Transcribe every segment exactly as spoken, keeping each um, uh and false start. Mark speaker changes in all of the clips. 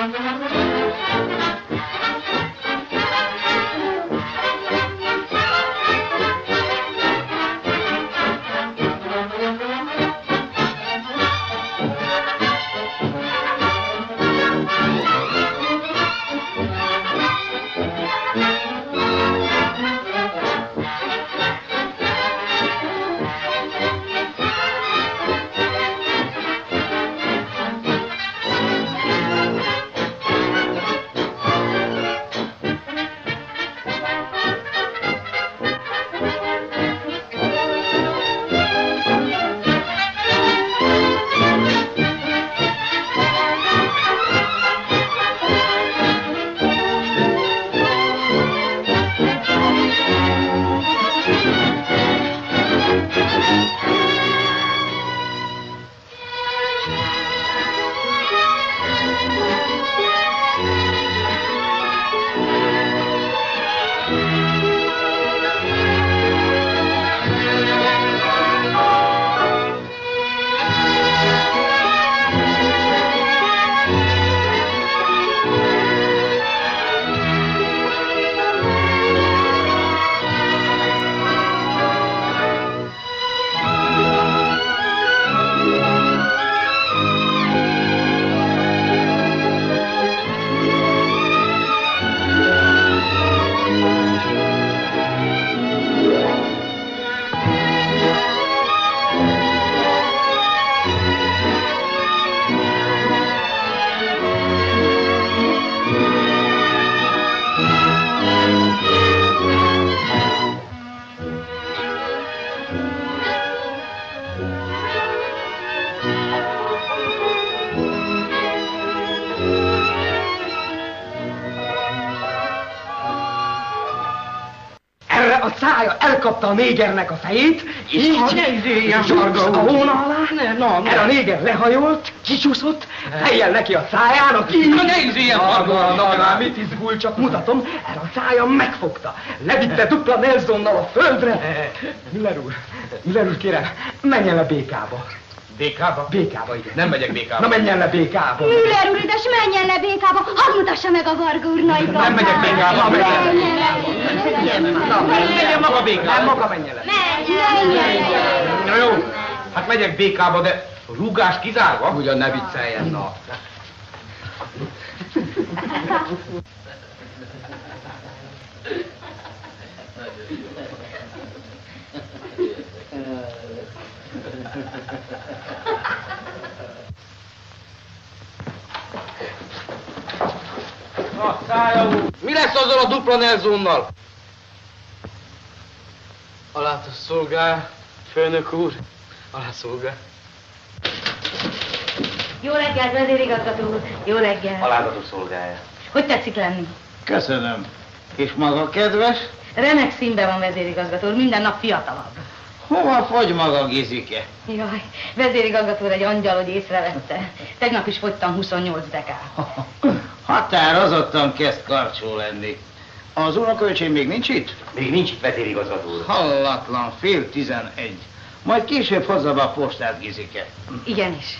Speaker 1: A szája elkapta a négernek a fejét, és zsargott a hóna alá. Erre a néger lehajolt, kicsúszott, fejjel neki a szájának.
Speaker 2: Na ne izéljen,
Speaker 1: Na, na, na, mit izgul, csak mutatom. Erre a szája megfogta. Levitte dupla Nelsonnal a földre. Müller úr, Müller úr, kérem, menjen le békába.
Speaker 2: Békába?
Speaker 1: Békába, igen.
Speaker 2: Nem megyek békába.
Speaker 1: Na menjen le békába.
Speaker 3: Müller úr, ides, menjen le békába. Hadd mutassa meg a Varga úr nagy
Speaker 2: Nem megyek békába.
Speaker 1: Na, menjen le.
Speaker 3: Menjen le.
Speaker 2: Menjen maga békába.
Speaker 1: Nem, maga menjen le.
Speaker 3: Menjen le.
Speaker 2: Na jó, hát megyek békába, de rúgás kizárva.
Speaker 1: Ugyan ne vicceljen, na.
Speaker 2: Na, szája úr! Mi lesz azzal a dupla Nelsonnal?
Speaker 4: Alátos szolgál, főnök úr, alá szolgál.
Speaker 3: Jó reggelt, vezérigazgató úr. Jó reggelt.
Speaker 2: Alázatos szolgálja.
Speaker 3: Hogy tetszik lenni?
Speaker 4: Köszönöm. És maga kedves?
Speaker 3: Remek színben van, vezérigazgató úr, minden nap fiatalabb.
Speaker 4: Hova fogy maga Gizike?
Speaker 3: Jaj, vezérigazgató úr egy angyal, hogy észrevette. Tegnap is fogytam huszonnyolc dekát.
Speaker 4: Határozottan kezd karcsú lenni. Az unokaöcsém még nincs itt?
Speaker 2: Még nincs itt, vezérigazgató úr.
Speaker 4: Hallatlan, fél tizenegy. Majd később hozza be a postát, Gizike.
Speaker 3: Igenis.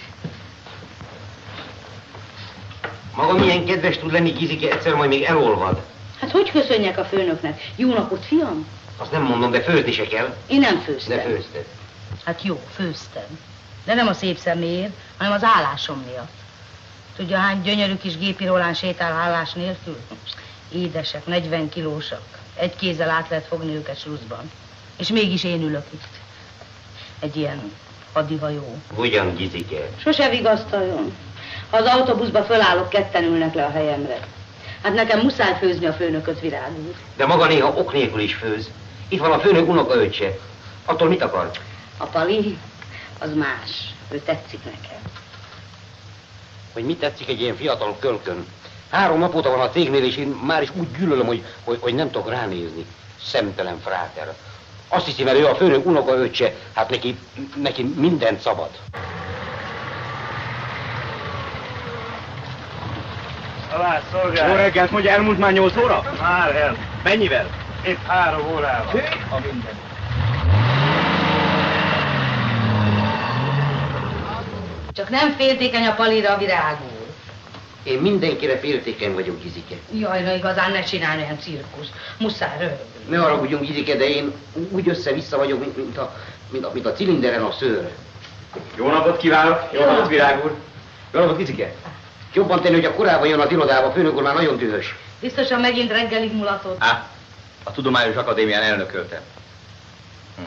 Speaker 2: Maga milyen kedves tud lenni, Gizike, egyszer majd még elolvad.
Speaker 3: Hát hogy köszönjek a főnöknek? Jó napot, fiam?
Speaker 2: Azt nem mondom, de főzni se kell.
Speaker 3: Én nem főztem.
Speaker 2: De főzted.
Speaker 3: Hát jó, főztem. De nem a szép személyért, hanem az állásom miatt. Tudja, hány gyönyörű kis gépi Rolán sétál állás nélkül? Édesek, negyven kilósak. Egy kézzel át lehet fogni őket slusszban. És mégis én ülök itt. Egy ilyen hadihajó.
Speaker 2: Ugyan, Gizike.
Speaker 3: Sose vigasztaljon. Ha az autóbuszba fölállok, ketten ülnek le a helyemre. Hát nekem muszáj főzni a főnököt, Virág úr.
Speaker 2: De maga néha ok nélkül is főz. Itt van a főnök unokaöccse. Attól mit akar?
Speaker 3: A Pali, az más. Ő tetszik nekem.
Speaker 2: Hogy mit tetszik egy ilyen fiatal kölkön? Három nap óta van a cégnél, és én már is úgy gyűlölöm, hogy, hogy, hogy nem tudok ránézni. Szemtelen fráter. Azt hiszi, mert ő a főnök unokaöccse, hát neki, neki mindent szabad.
Speaker 5: Alá szolgál.
Speaker 1: Jó reggelt, mondja, elmúlt már nyolc óra?
Speaker 5: Már el.
Speaker 1: Mennyivel?
Speaker 5: Épp három órával.
Speaker 1: A minden.
Speaker 3: Csak nem féltékeny a Palira, a Virág úr.
Speaker 2: Én mindenkire féltékeny vagyok, Gizike.
Speaker 3: Jaj, na igazán ne csinálj olyan cirkusz. Muszáj röhögni.
Speaker 2: Ne haragudjunk, Gizike, de én úgy össze-vissza vagyok, mint, mint, a, mint, a, mint a cilinderen a szőr.
Speaker 1: Jó napot kívánok! Jó, Jó napot, Virág úr! Jó napot, Gizike!
Speaker 2: Jobban tenni, hogy a korábban jön az irodába, főnök úr már nagyon dühös.
Speaker 3: Biztosan megint reggelig mulatott.
Speaker 1: Á, a Tudományos Akadémián elnököltem. Hm.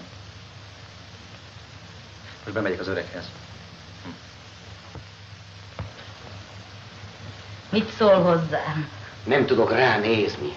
Speaker 1: Most bemegyek az öreghez. Hm.
Speaker 3: Mit szól hozzá?
Speaker 2: Nem tudok ránézni.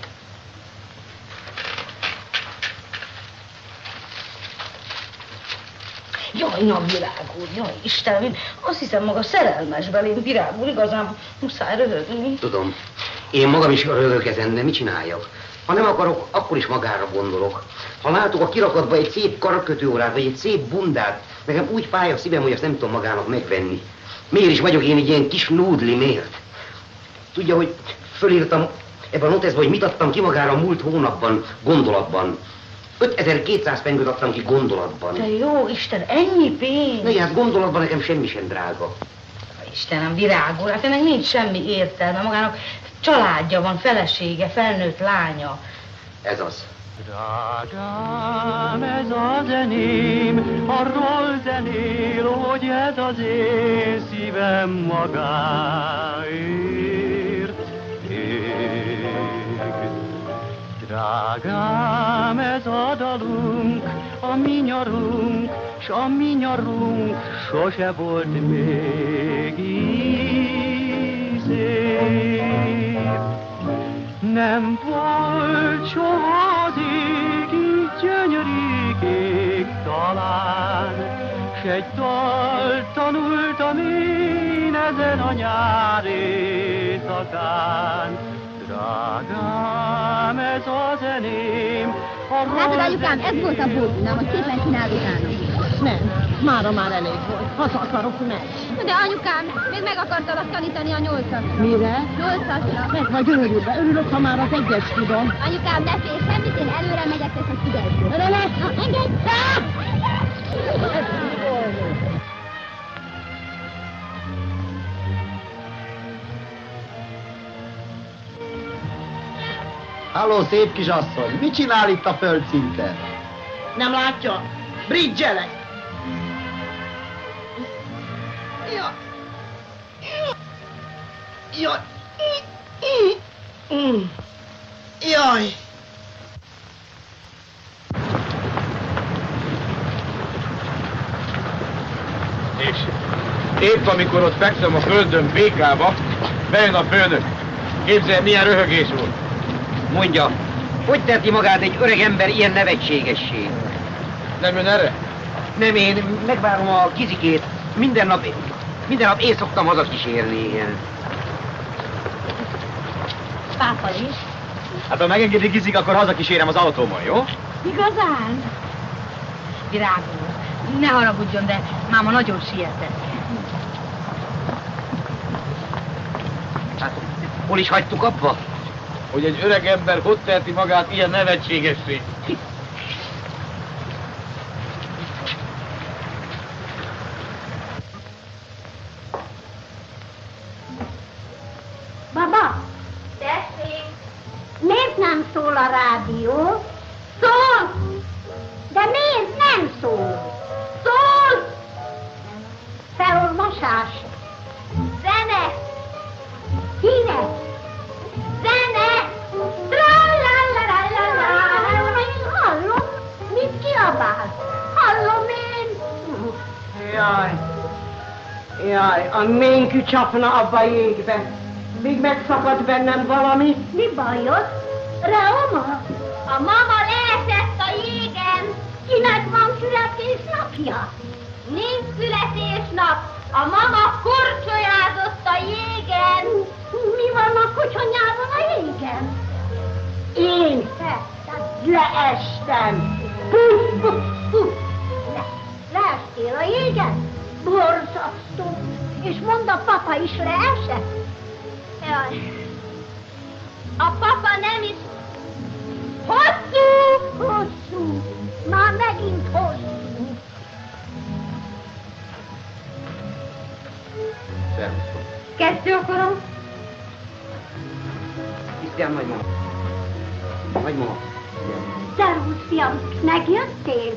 Speaker 3: Jaj, na, Virág úr, jaj, Istenem, azt hiszem maga szerelmes belém, Virág úr, igazán muszáj röhögni.
Speaker 2: Tudom, én magam is röhögök ezen, de mit csináljak? Ha nem akarok, akkor is magára gondolok. Ha látok a kirakatba egy szép karkötőórát, vagy egy szép bundát, nekem úgy fáj a szívem, hogy azt nem tudom magának megvenni. Miért is vagyok én egy ilyen kis núdli, miért? Tudja, hogy fölírtam ebben a noteszben, hogy mit adtam ki magára a múlt hónapban, gondolatban. ötezer-kétszáz pengőt adtam ki gondolatban.
Speaker 3: De jó Isten, ennyi pénz?
Speaker 2: Na, hát gondolatban nekem semmi sem drága.
Speaker 3: Istenem, Virág úr, hát ennek nincs semmi értelme. Magának családja van, felesége, felnőtt lánya.
Speaker 2: Ez az.
Speaker 6: Drágám, ez a zeném, arról zenél, hogy ez az én szívem magáért ég. Drágám, ez a dalunk, a mi nyarunk, s a mi nyarunk sose volt még így szép. Nem volt soha az ég így gyönyörű kék talán, s egy dalt tanultam én ezen a nyár éjszakán. Drágám, ez a zeném, a
Speaker 7: Látod, anyukám, ez volt a bódinám, hogy szépen csináld utána.
Speaker 8: Nem, mára már elég volt. Haza akarok menni.
Speaker 7: De anyukám, még meg akartalak tanítani a nyolcasra.
Speaker 8: Mire?
Speaker 7: Nyolcasra.
Speaker 8: Meg vagy örülve. Örülök, ha már az egyes tudom.
Speaker 7: Anyukám, ne félj semmit, én előre megyek, és a figyelj.
Speaker 8: Erre lesz!
Speaker 7: Na, engedj!
Speaker 4: Halló, szép kisasszony, mit csinál itt a földszinten?
Speaker 8: Nem látja? Bridgelek!
Speaker 4: Ja.
Speaker 8: Jaj! Jaj!
Speaker 5: És épp amikor ott fekszem a földön békába, bejön a főnök. Képzelj, milyen röhögés volt.
Speaker 2: Mondja, hogy teheti magát egy öreg ember ilyen nevetségessé?
Speaker 5: Nem jön erre?
Speaker 2: Nem, én megvárom a Gizikét. Minden nap, minden nap én szoktam hazakísérni.
Speaker 7: Pápa is.
Speaker 1: Hát ha megengedi Gizik, akkor hazakísérem az autómon, jó?
Speaker 7: Igazán?
Speaker 3: Virág úr, ne haragudjon, de máma nagyon sietett.
Speaker 2: Hát, hol is hagytuk abba?
Speaker 5: Hogy egy öreg ember hogy teheti magát ilyen nevetségessé.
Speaker 7: Baba! Tessék! Miért nem szól a rádió? Szól! De miért nem szól? Szól! Felolvasás! Zene! Hírek! Zene! Tralalalalala! Hallom, mit kiabál? Hallom én!
Speaker 8: Jaj! Jaj, a ménkű csapna abba a jégbe. Még megszakadt bennem valami.
Speaker 7: Mi bajod? Reoma? A mama leesett a jégen. Kinek van születésnapja? Nincs születésnap. A mama korcsolyázott a jégen. Mi van a kocsonyával a jégen? Én? Te, leestem. Puff, puff, puff. Le, leestél a jégen? Borzasztó. És mondd, a papa is leesett? Jaj. A papa nem is... Hosszú! Hosszú! Már megint hosszú!
Speaker 2: Szervusztok.
Speaker 7: Kezdő akarom?
Speaker 2: Szia, nagymama. Nagymama.
Speaker 7: Szervusz, fiam, megjöttél?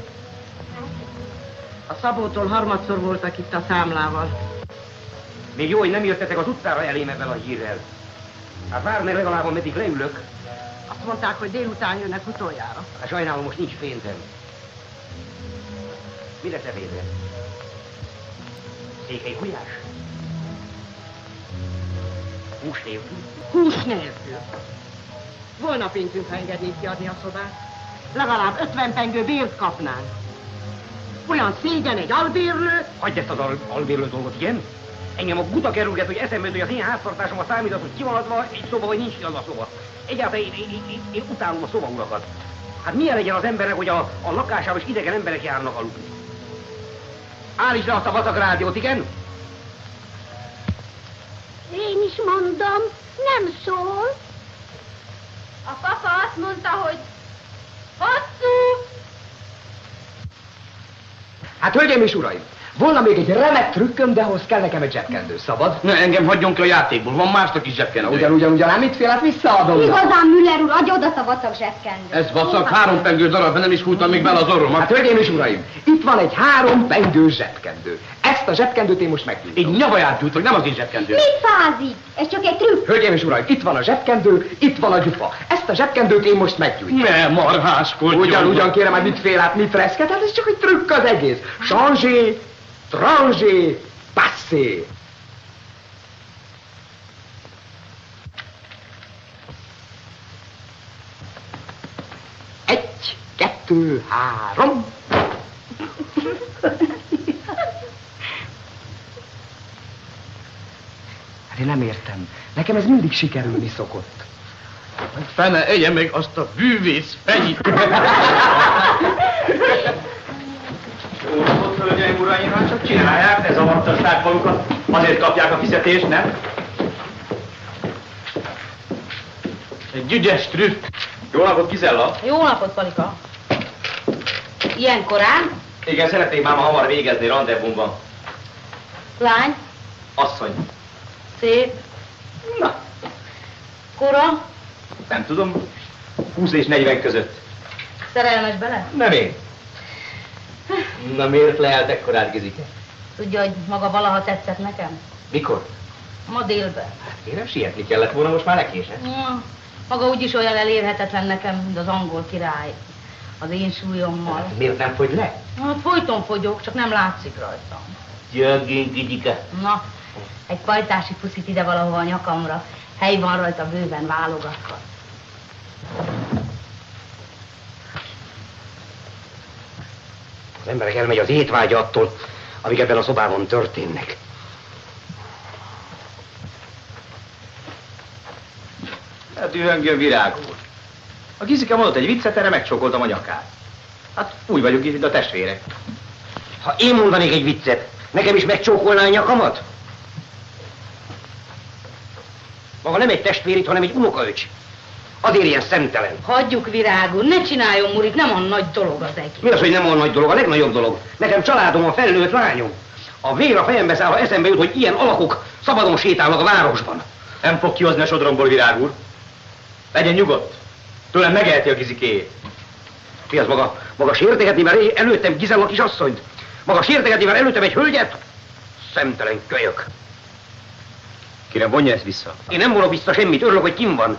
Speaker 8: A Szabótól harmadszor voltak itt a számlával.
Speaker 2: Még jó, hogy nem jöttetek az utcára elém ebben a hírrel. Hát vár meg legalább, ameddig leülök.
Speaker 8: Azt mondták, hogy délután jönnek utoljára.
Speaker 2: Hát sajnálom, most nincs pénzem. Mi lesz ebédre? Székely gulyás? Hús nélkül?
Speaker 8: Hús nélkül. Volna pénzünk, ha engednék kiadni a szobát. Legalább ötven pengő bért kapnánk. Olyan szégyen egy albérlő.
Speaker 2: Hagyj ezt az al albérlő dolgot, igen? Engem a guta kerülget, hogy eszembe jut, hogy az én háztartásom a számítat, hogy ki van adva egy szoba, vagy nincs kiadva a szoba. Egyáltalán én, én, én, én, én utálom a szobaurakat. Hát milyen legyen az embernek, hogy a, a lakásában is idegen emberek járnak aludni? Állítsd le azt a vacak rádiót, igen?
Speaker 7: Én is mondom, nem szól.
Speaker 3: A papa azt mondta, hogy hosszú.
Speaker 1: Hát, hölgyeim és uraim, volna még egy remek trükköm, de ahhoz kell nekem egy zsebkendő, szabad?
Speaker 5: Ne, engem hagyjon ki a játékból, van másnak is zsebkendő.
Speaker 1: Ugyan, ugyan, ugyan, ám mit fél, hát visszaadom.
Speaker 7: Igazán, Müller úr, adj oda a vacak zsebkendőt.
Speaker 5: Ez vacak, három pengő darab, nem is húztam még bele az orromat.
Speaker 1: Hát, hölgyeim és uraim, itt van egy három pengő zsebkendő. Ezt a zsebkendőt én most meggyújtom.
Speaker 5: Így nyavaját gyújtok, nem az én zsebkendő.
Speaker 7: Mit fázik? Ez csak egy trükk.
Speaker 1: Hölgyeim és uraim, itt van a zsebkendő, itt van a gyufa. Ezt a zsebkendőt én most meggyújtom.
Speaker 5: Ne, marháskodjon.
Speaker 1: Ugyan, ugyan, kérem, hát mit fél, hát mit reszket, hát ez csak egy trükk az egész. Changé, trangé, passé. Egy, kettő, három. Hát én nem értem. Nekem ez mindig sikerülni szokott.
Speaker 5: Fene, egye meg azt a bűvész fenyit.
Speaker 9: Jó napot, hölgyeim, uraim, hát csak csinálják, ne zavartassák magukat, azért kapják a fizetést, nem?
Speaker 5: Egy ügyes trükk.
Speaker 9: Jó napot, Gizella!
Speaker 3: Jó napot, Palika. Ilyen korán?
Speaker 9: Igen, szeretnék már ma hamar végezni, randevum van.
Speaker 3: Lány?
Speaker 9: Asszony.
Speaker 3: Szép.
Speaker 9: Na,
Speaker 3: Kora?
Speaker 9: nem tudom, húsz és negyven között.
Speaker 3: Szerelmes bele?
Speaker 9: Nem én. Na miért lehelt ekkorát, Gizike?
Speaker 3: Tudja, hogy maga valaha tetszett nekem?
Speaker 9: Mikor?
Speaker 3: Ma délben.
Speaker 9: Hát kérem, sietni kellett volna, most már lekésett.
Speaker 3: Ja, maga úgyis olyan elérhetetlen nekem, mint az angol király. Az én súlyommal.
Speaker 9: Hát miért nem fogy le?
Speaker 3: Hát folyton fogyok, csak nem látszik rajtam.
Speaker 9: Jöggünk, Gizike.
Speaker 3: Na, egy pajtási puszit ide valahova a nyakamra. Hely van rajta bőven, válogathat.
Speaker 2: Az emberek elmegy az étvágya attól, amik ebben a szobában történnek.
Speaker 9: Hát dühöngjön, Virág úr. A Gizike mondott egy viccet, erre megcsókoltam a nyakát. Hát úgy vagyunk itt, mint a testvérek.
Speaker 2: Ha én mondanék egy viccet, nekem is megcsókolná a nyakamat? Maga nem egy testvér itt, hanem egy unokaöcs. Azért ilyen szemtelen.
Speaker 3: Hagyjuk, Virág úr, ne csináljon murit, nem a nagy dolog az egész.
Speaker 2: Mi az, hogy nem olyan nagy dolog? A legnagyobb dolog. Nekem családom, a felnőtt lányom. A vér a fejembe száll, ha eszembe jut, hogy ilyen alakok szabadon sétálnak a városban.
Speaker 9: Nem fog kihozni a sodromból, Virág úr. Legyen nyugodt. Tőlem megeheti a Gizikéjét.
Speaker 2: Mi az maga? Maga sértegetni, mert előttem Gizella kisasszonyt? Maga sértegetni, mert előttem egy hölgyet? Szemtelen kölyök.
Speaker 9: Kérem, vonja ezt vissza.
Speaker 2: Én nem vonok vissza semmit, örülök, hogy kim van.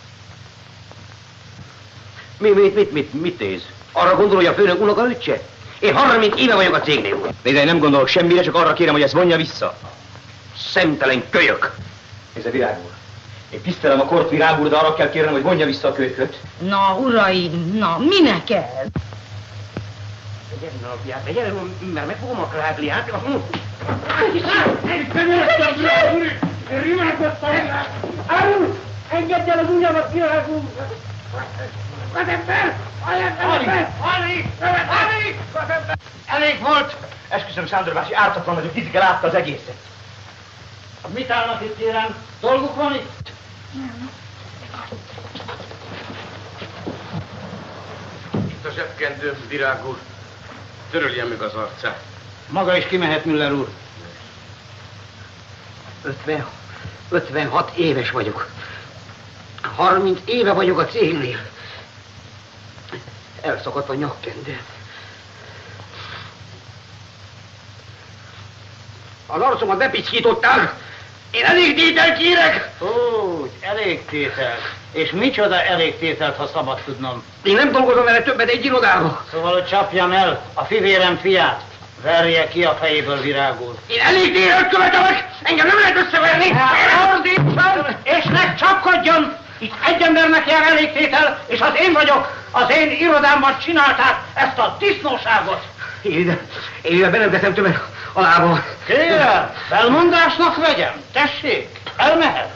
Speaker 2: Mi, mit, mit, mit, mit néz? Arra gondol, hogy a főnök unokaöccse? Én harminc éve vagyok a cégnél.
Speaker 9: Nézd, én nem gondolok semmire, csak arra kérem, hogy ezt vonja vissza.
Speaker 2: Szemtelen kölyök.
Speaker 9: Nézd, Virág úr. Én tisztelem a kort, Virág úr, de arra kell kérnem, hogy vonja vissza a kölyköt.
Speaker 3: Na, uraim, na, minek ez?
Speaker 2: Gyere, napját, gyere, mert meg fogom a klábliát.
Speaker 8: Engedd el az ujjamat, Virág úr!
Speaker 9: Elég volt! Esküszöm, Sándor bácsi, ártatlan vagyok, Gizike látta az egészet.
Speaker 8: Mit állnak itt, kérem? Dolguk van itt?
Speaker 5: Itt a zsebkendő, Virág úr. Törölje meg az arcát.
Speaker 4: Maga is kimehet, Müller úr.
Speaker 2: ötven, ötvenhat éves vagyok. harminc éve vagyok a cégnél. Elszakadt a nyakkendő. Az arcomat bepiszkították. Én elégtételt kérek!
Speaker 4: Úgy, elégtételt. És micsoda elégtételt, ha szabad tudnom?
Speaker 2: Én nem dolgozom vele többet egy irodába.
Speaker 4: Szóval, hogy csapjam el a fivérem fiát. Verje ki a fejéből, virágul.
Speaker 2: Én elégtételt követelek! Engem nem lehet összeverni!
Speaker 4: Ordítson, és ne csapkodjon! Itt egy embernek jár elégtétel, és az én vagyok. Az én irodámban csinálták ezt a disznóságot.
Speaker 2: Én ide, én ide be nem teszem többet a lábam.
Speaker 4: Kérem, felmondásnak vegyem. Tessék, elmehet.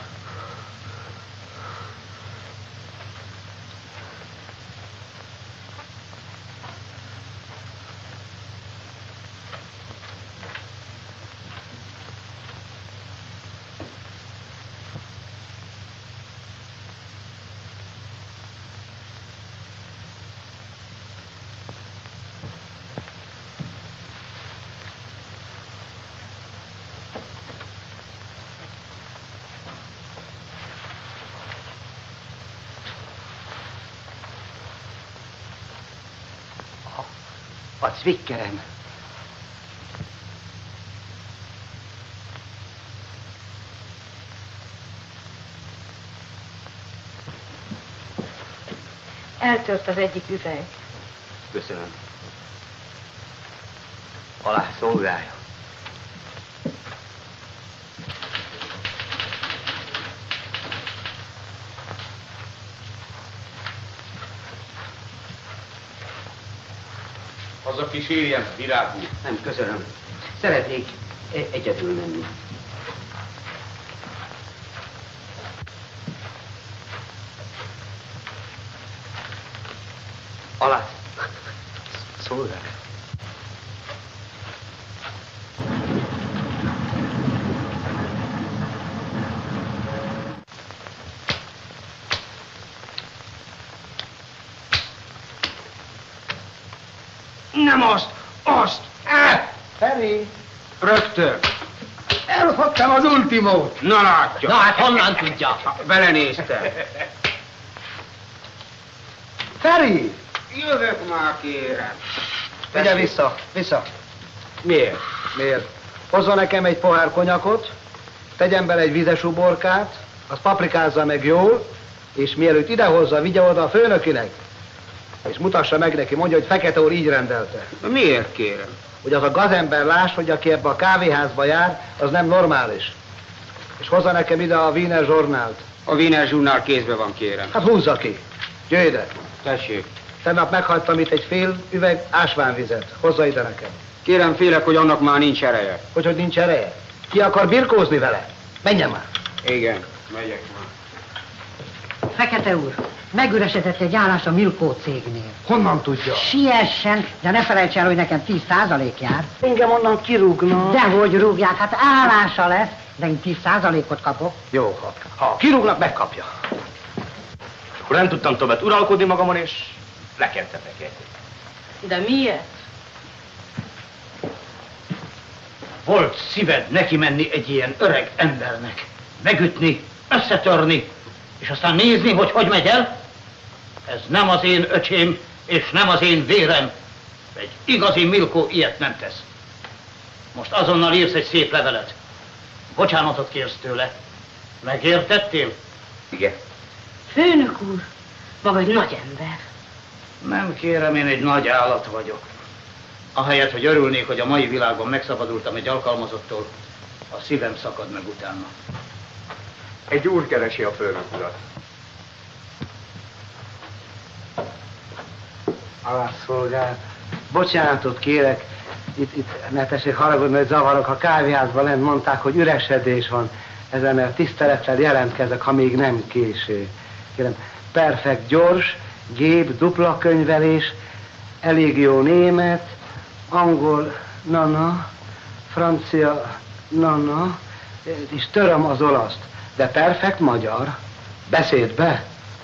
Speaker 2: A cvikkerem.
Speaker 3: Eltört az egyik üveg.
Speaker 2: Köszönöm. Alá szolgálja.
Speaker 5: Haza kísérjem, virág úr.
Speaker 2: Nem, köszönöm. Szeretnék e- egyedül menni. Alá. Szolgálj. Nem azt, azt!
Speaker 1: Á, Feri!
Speaker 5: Rögtön.
Speaker 1: Elfogtam az ultimót!
Speaker 5: Na látja.
Speaker 2: Na hát honnan tudja?
Speaker 5: Belenéztem.
Speaker 1: Feri!
Speaker 5: Jövök már, kérem.
Speaker 1: Tegye vissza, vissza.
Speaker 5: Miért?
Speaker 1: Miért? Hozzon nekem egy pohár konyakot, tegyen bele egy vizes uborkát, azt paprikázza meg jól, és mielőtt idehozza, vigye oda a főnökinek, és mutassa meg neki, mondja, hogy Fekete úr így rendelte.
Speaker 5: Miért, kérem?
Speaker 1: Hogy az a gazember láss, hogy aki ebbe a kávéházba jár, az nem normális. És hozza nekem ide a Wiener Zsornált.
Speaker 5: A Wiener Zsurnál kézbe van, kérem.
Speaker 1: Hát húzza ki. Jöjj ide.
Speaker 5: Tessék.
Speaker 1: Tegnap meghagytam itt egy fél üveg ásványvizet. Hozza ide nekem.
Speaker 5: Kérem, félek, hogy annak már nincs ereje.
Speaker 1: Hogy, hogy nincs ereje? Ki akar birkózni vele? Menjen már.
Speaker 5: Igen, megyek már.
Speaker 8: Fekete úr, megüresedett egy állás a Milkó cégnél.
Speaker 1: Honnan tudja?
Speaker 8: Siessen, de ne felejts el, hogy nekem tíz százalék jár.
Speaker 1: Engem onnan kirúgnak.
Speaker 8: Dehogy rúgják, hát állása lesz, de én tíz százalékot kapok.
Speaker 1: Jó, ha, ha kirúgnak, megkapja.
Speaker 9: Akkor nem tudtam többet uralkodni magamon, és lekentetek egy.
Speaker 3: De miért?
Speaker 4: Volt szíved neki menni egy ilyen öreg embernek. Megütni, összetörni, és aztán nézni, hogy hogy megy el? Ez nem az én öcsém, és nem az én vérem. Egy igazi Milkó ilyet nem tesz. Most azonnal írsz egy szép levelet. Bocsánatot kérsz tőle. Megértettél?
Speaker 9: Igen.
Speaker 3: Főnök úr, maga egy nagy ember.
Speaker 4: Nem kérem, én egy nagy állat vagyok. Ahelyett, hogy örülnék, hogy a mai világban megszabadultam egy alkalmazottól, a szívem szakad meg utána.
Speaker 9: Egy úr keresi a főnök urat.
Speaker 1: Alászolgál. Bocsánatot kérek. Itt, itt ne tessék haragudni, hogy zavarok. A kávéházban lent mondták, hogy üresedés van. Ezen a tisztelettel jelentkezek, ha még nem késő. Kérem, perfekt, gyors, gép, dupla könyvelés, elég jó német, angol, nana, francia, nana, és töröm az olaszt, de perfekt magyar. Beszéd be.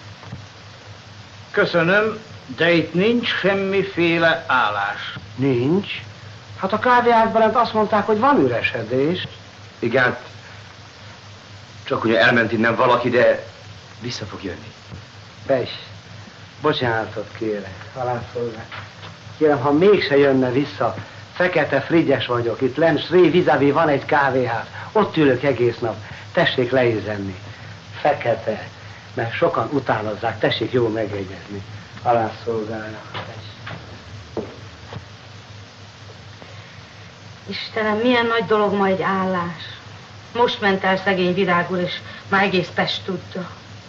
Speaker 4: Köszönöm, de itt nincs semmiféle állás.
Speaker 1: Nincs. Hát a kávéházban lent azt mondták, hogy van üresedés.
Speaker 9: Igen. Csak ugye elment innen valaki, de Vissza fog jönni.
Speaker 1: Pes, bocsánatot kérek, halászolgál. Kérem, ha mégse jönne vissza, Fekete Frigyes vagyok, itt lent Sré vis-a-vis van egy kávéház, ott ülök egész nap, tessék leézenni. Fekete, mert sokan utánozzák, tessék jól megjegyezni. Halászolgálja.
Speaker 3: Istenem, milyen nagy dolog ma egy állás. Most ment el szegény Virág úr, és már egész Pest tudta.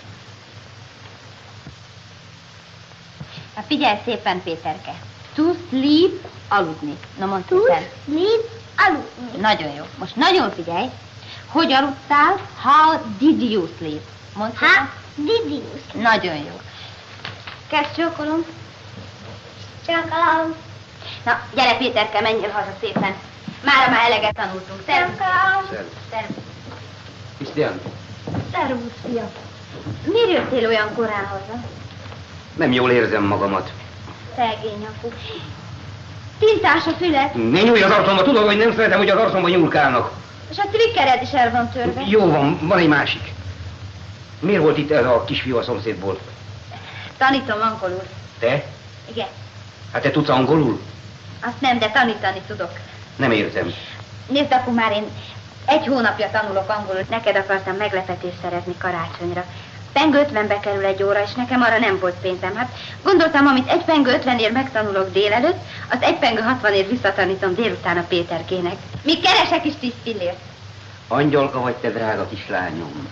Speaker 10: Na figyelj szépen, Péterke. To sleep, aludni. Na mondd
Speaker 7: To
Speaker 10: szépen.
Speaker 7: sleep, aludni.
Speaker 10: Nagyon jó. Most nagyon figyelj. Hogy aludtál? How did you sleep? Mondd
Speaker 7: How
Speaker 10: szépen.
Speaker 7: did you sleep?
Speaker 10: Nagyon jó. Kezd csókolom.
Speaker 7: Csókolom.
Speaker 10: Na, gyere Péterke, menjél haza szépen. Mára már eleget tanultunk. Szervusz.
Speaker 7: Csókolom.
Speaker 10: Szervusz.
Speaker 2: Krisztián,
Speaker 7: Szervusz, fia.
Speaker 10: Miért jöttél olyan korán haza?
Speaker 2: nem jól érzem magamat.
Speaker 10: Szegény apu. Tintás a fület,
Speaker 2: Ne nyúlj az arcomba, tudod, hogy nem szeretem, hogy az arcomba nyúlkálnak.
Speaker 10: és a trikkered is el van törve.
Speaker 2: Jó van, van egy másik. Miért volt itt ez a kisfiú a szomszédból?
Speaker 10: Tanítom angolul.
Speaker 2: Te?
Speaker 10: Igen.
Speaker 2: Hát te tudsz angolul?
Speaker 10: Azt nem, de tanítani tudok.
Speaker 2: Nem értem.
Speaker 10: Nézd, apu, már én egy hónapja tanulok angolul. Neked akartam meglepetést szerezni karácsonyra. Pengő ötvenbe kerül egy óra, és nekem arra nem volt pénzem. Hát gondoltam, amit egy pengő ötvenért megtanulok délelőtt, az egy pengő hatvanért visszatanítom délután a Péterkének. Míg keresek is tíz pillért.
Speaker 2: Angyalka vagy te, drága kislányom.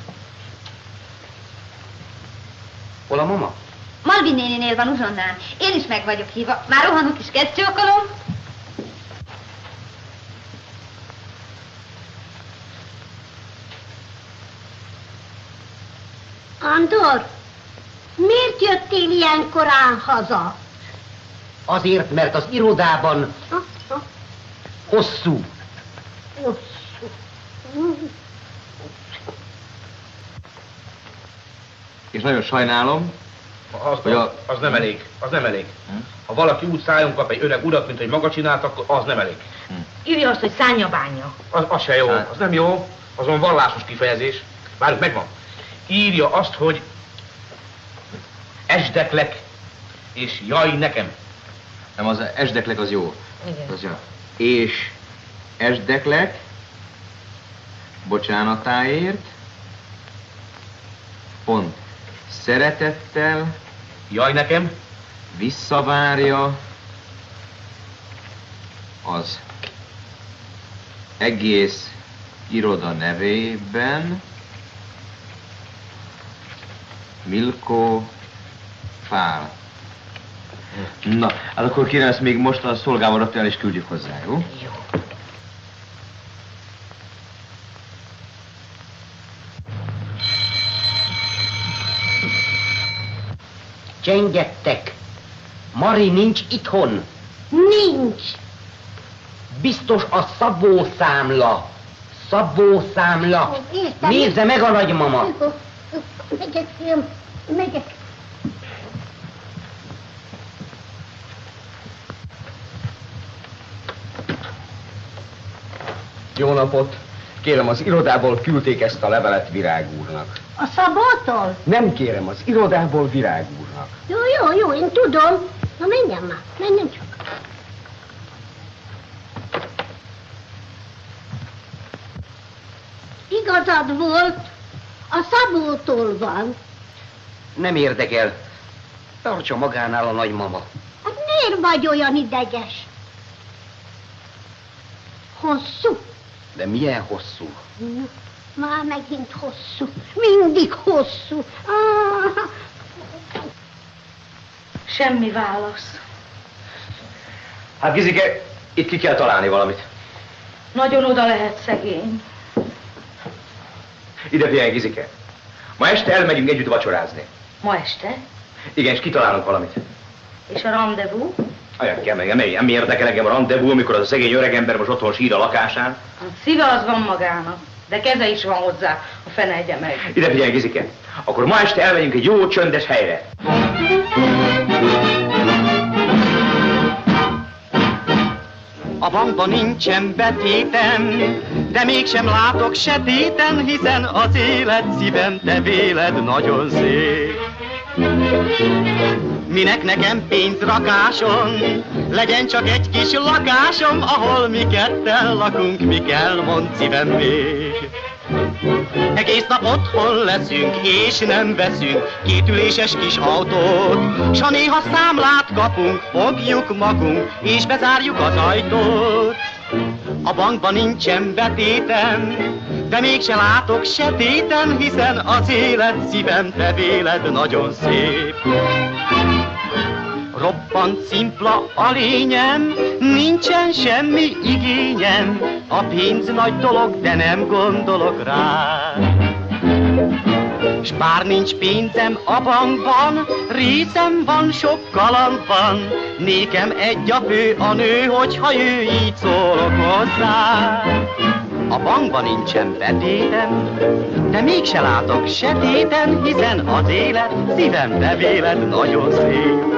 Speaker 2: Hol a mama?
Speaker 10: Malvi néninél van uzsonnán. Én is meg vagyok hívva. Már rohanok is, kezd csókolom.
Speaker 7: Andor, miért jöttél ilyen korán haza?
Speaker 2: Azért, mert az irodában hosszú.
Speaker 9: És nagyon sajnálom,
Speaker 5: Az,
Speaker 9: hogy a...
Speaker 5: az nem elég, az nem elég. Ha valaki úgy szájon kap egy öreg urat, mint hogy maga csinált, akkor az nem elég.
Speaker 3: Írja azt, hogy szánja bánja.
Speaker 5: Az, az se jó, az nem jó, azon vallásos kifejezés. Várjuk, megvan. Írja azt, hogy esdeklek, és jaj nekem.
Speaker 9: Nem, az esdeklek az jó.
Speaker 3: Igen.
Speaker 9: Az jó. És esdeklek, bocsánatáért, pont, szeretettel,
Speaker 5: jaj nekem,
Speaker 9: visszavárja az egész iroda nevében Milko Pál. Na, hát akkor kérem, ezt még most a szolgával rakta el, és küldjük hozzá, jó?
Speaker 3: Jó.
Speaker 2: Csengettek. Mari nincs itthon.
Speaker 7: Nincs.
Speaker 2: Biztos a szabószámla. Szabószámla.
Speaker 7: Értem.
Speaker 2: Nézze meg a nagymama.
Speaker 7: Megyek, fiam, megyek.
Speaker 2: Jó napot. Kérem, az irodából küldték ezt a levelet Virág úrnak.
Speaker 7: A Szabótól?
Speaker 2: Nem kérem, az irodából Virág úrnak.
Speaker 7: Jó, jó, jó, én tudom. Na menjen már, menjen csak. Igazad volt, a Szabótól van.
Speaker 2: Nem érdekel. Tartsa magánál a nagymama.
Speaker 7: Hát miért vagy olyan ideges? Hosszú.
Speaker 2: De milyen hosszú?
Speaker 7: Na, már megint hosszú. Mindig hosszú. Ah.
Speaker 3: Semmi válasz.
Speaker 9: Hát Gizike, itt ki kell találni valamit.
Speaker 3: Nagyon oda lehet szegény.
Speaker 9: Ide figyelj, Gizike. Ma este elmegyünk együtt vacsorázni.
Speaker 3: Ma este?
Speaker 9: Igen, és kitalálunk valamit.
Speaker 3: És a rendezvú?
Speaker 9: Olyan kell meg, nem érdekel engem a rendezvú, amikor az a szegény öregember most otthon sír a lakásán.
Speaker 3: A szíve az van magának, de keze is van hozzá, a fene egye meg.
Speaker 9: Ide figyelj, Gizike. Akkor ma este elmegyünk egy jó csöndes helyre.
Speaker 6: A bankban nincsen betétem, de mégsem látok se téten, hiszen az élet szívem, te véled nagyon szép. Minek nekem pénz rakáson, legyen csak egy kis lakásom, ahol mi ketten lakunk, mi kell, mondd szívem még. Egész nap otthon leszünk, és nem veszünk kétüléses kis autót, s ha néha számlát kapunk, fogjuk magunk, és bezárjuk az ajtót. A bankban nincsen betétem, de mégse látok se téten, hiszen az élet szívem, te véled nagyon szép. Roppant szimpla a lényem, nincsen semmi igényem, a pénz nagy dolog, de nem gondolok rá. S bár nincs pénzem a bankban, részem van, sok kaland van, nékem egy a fő a nő, hogyha ő így szólok hozzá. A bankban nincsen betétem, de mégse látok se téten, hiszen az élet szívem, te véled nagyon szép.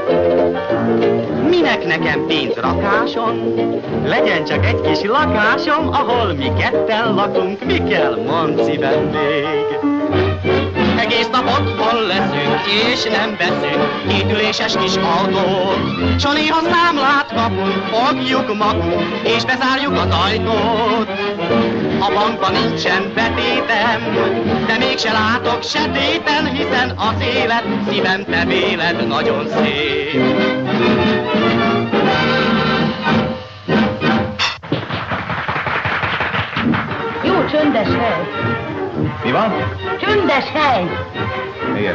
Speaker 6: Minek nekem pénz rakáson, legyen csak egy kis lakásom, ahol mi ketten lakunk, mi kell, mondd szívem még. Egész nap otthon leszünk, és nem veszünk kétüléses kis autót, s ha néha számlát kapunk, fogjuk magunk, és bezárjuk az ajtót. A bankban nincsen betétem, de mégse látok se téten, hiszen az élet szívem, te véled nagyon szép.
Speaker 3: Jó, csöndes hely.
Speaker 9: Mi van?
Speaker 3: Csöndes hely.
Speaker 9: Igen.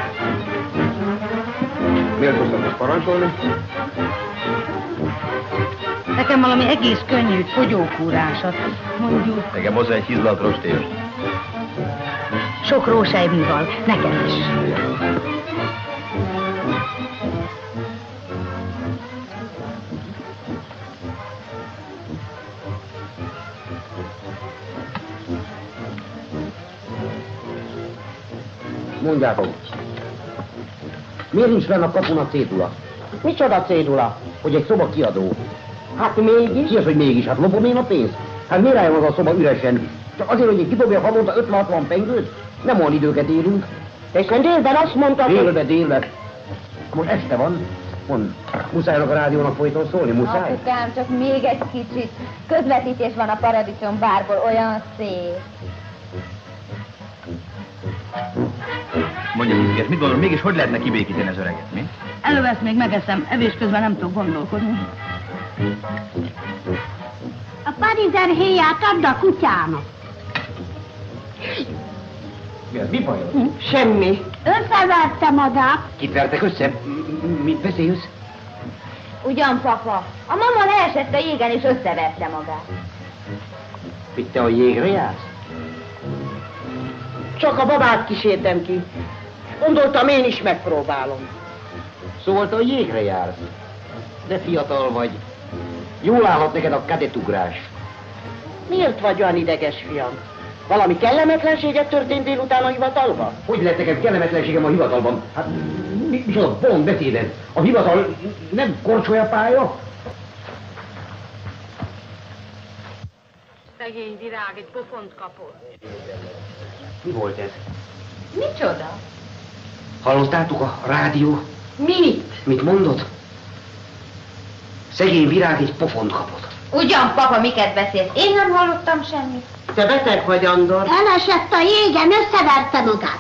Speaker 5: Miért hoztam most parancsolni?
Speaker 3: Nekem valami egész könnyű fogyókúrásat, mondjuk.
Speaker 9: Nekem hozzá egy hízlalt rostélyos.
Speaker 3: Sok rósejmival, nekem is.
Speaker 11: Mondjátok, miért nincs benne a kapun a cédula?
Speaker 8: Micsoda cédula?
Speaker 11: Hogy egy szoba kiadó.
Speaker 8: Hát mégis?
Speaker 11: Ki az, hogy mégis? Hát lopom én a pénzt? Hát miért álljon az a szoba üresen? Csak azért, hogy kidobja havonta ötven-hatvan pengőt? Nem olyan időket élünk.
Speaker 8: És délben azt mondtad,
Speaker 11: Délbe, délbe. Most este van. Mond, muszájnak a rádiónak folyton szólni, muszáj?
Speaker 10: Apukám, csak még egy kicsit. Közvetítés van a Paradicsom bárból, olyan szép.
Speaker 9: Mondja, Kiszkés, mit gondol, mégis hogy lehetne kibékíteni az öreget, mi?
Speaker 3: Elővesz, még megeszem, evés közben nem tudok gondolkodni.
Speaker 7: A parizer héját add a kutyának.
Speaker 11: Mi az, mi baj?
Speaker 7: Hm?
Speaker 8: Semmi.
Speaker 7: Összeverte magát.
Speaker 11: Kit vertek össze? Mit beszélsz?
Speaker 10: Ugyan, papa. A mama leesett a jégen és összeverte magát.
Speaker 11: Mit, te a jégre jársz?
Speaker 8: Csak a babát kísértem ki. Gondoltam, én is megpróbálom.
Speaker 11: Szóval te a jégre jársz. De fiatal vagy. Jól állhat neked a kadetugrás.
Speaker 8: Miért vagy olyan ideges, fiam? Valami kellemetlenséget történt délután a hivatalban?
Speaker 11: Hogy lehet nekem kellemetlenségem a hivatalban? Hát, mi, mi a bolond beszéded? A hivatal nem korcsolyapálya?
Speaker 3: Szegény virág, egy pofont kapott.
Speaker 11: Mi volt ez?
Speaker 10: Micsoda?
Speaker 11: Hallottátok a rádió?
Speaker 8: Mit?
Speaker 11: Mit mondott? Szegény virág egy pofont kapott.
Speaker 10: Ugyan, papa, miket beszélsz? Én nem hallottam semmit.
Speaker 8: Te beteg vagy, Andor.
Speaker 7: Elesett a jégen, összeverte magát.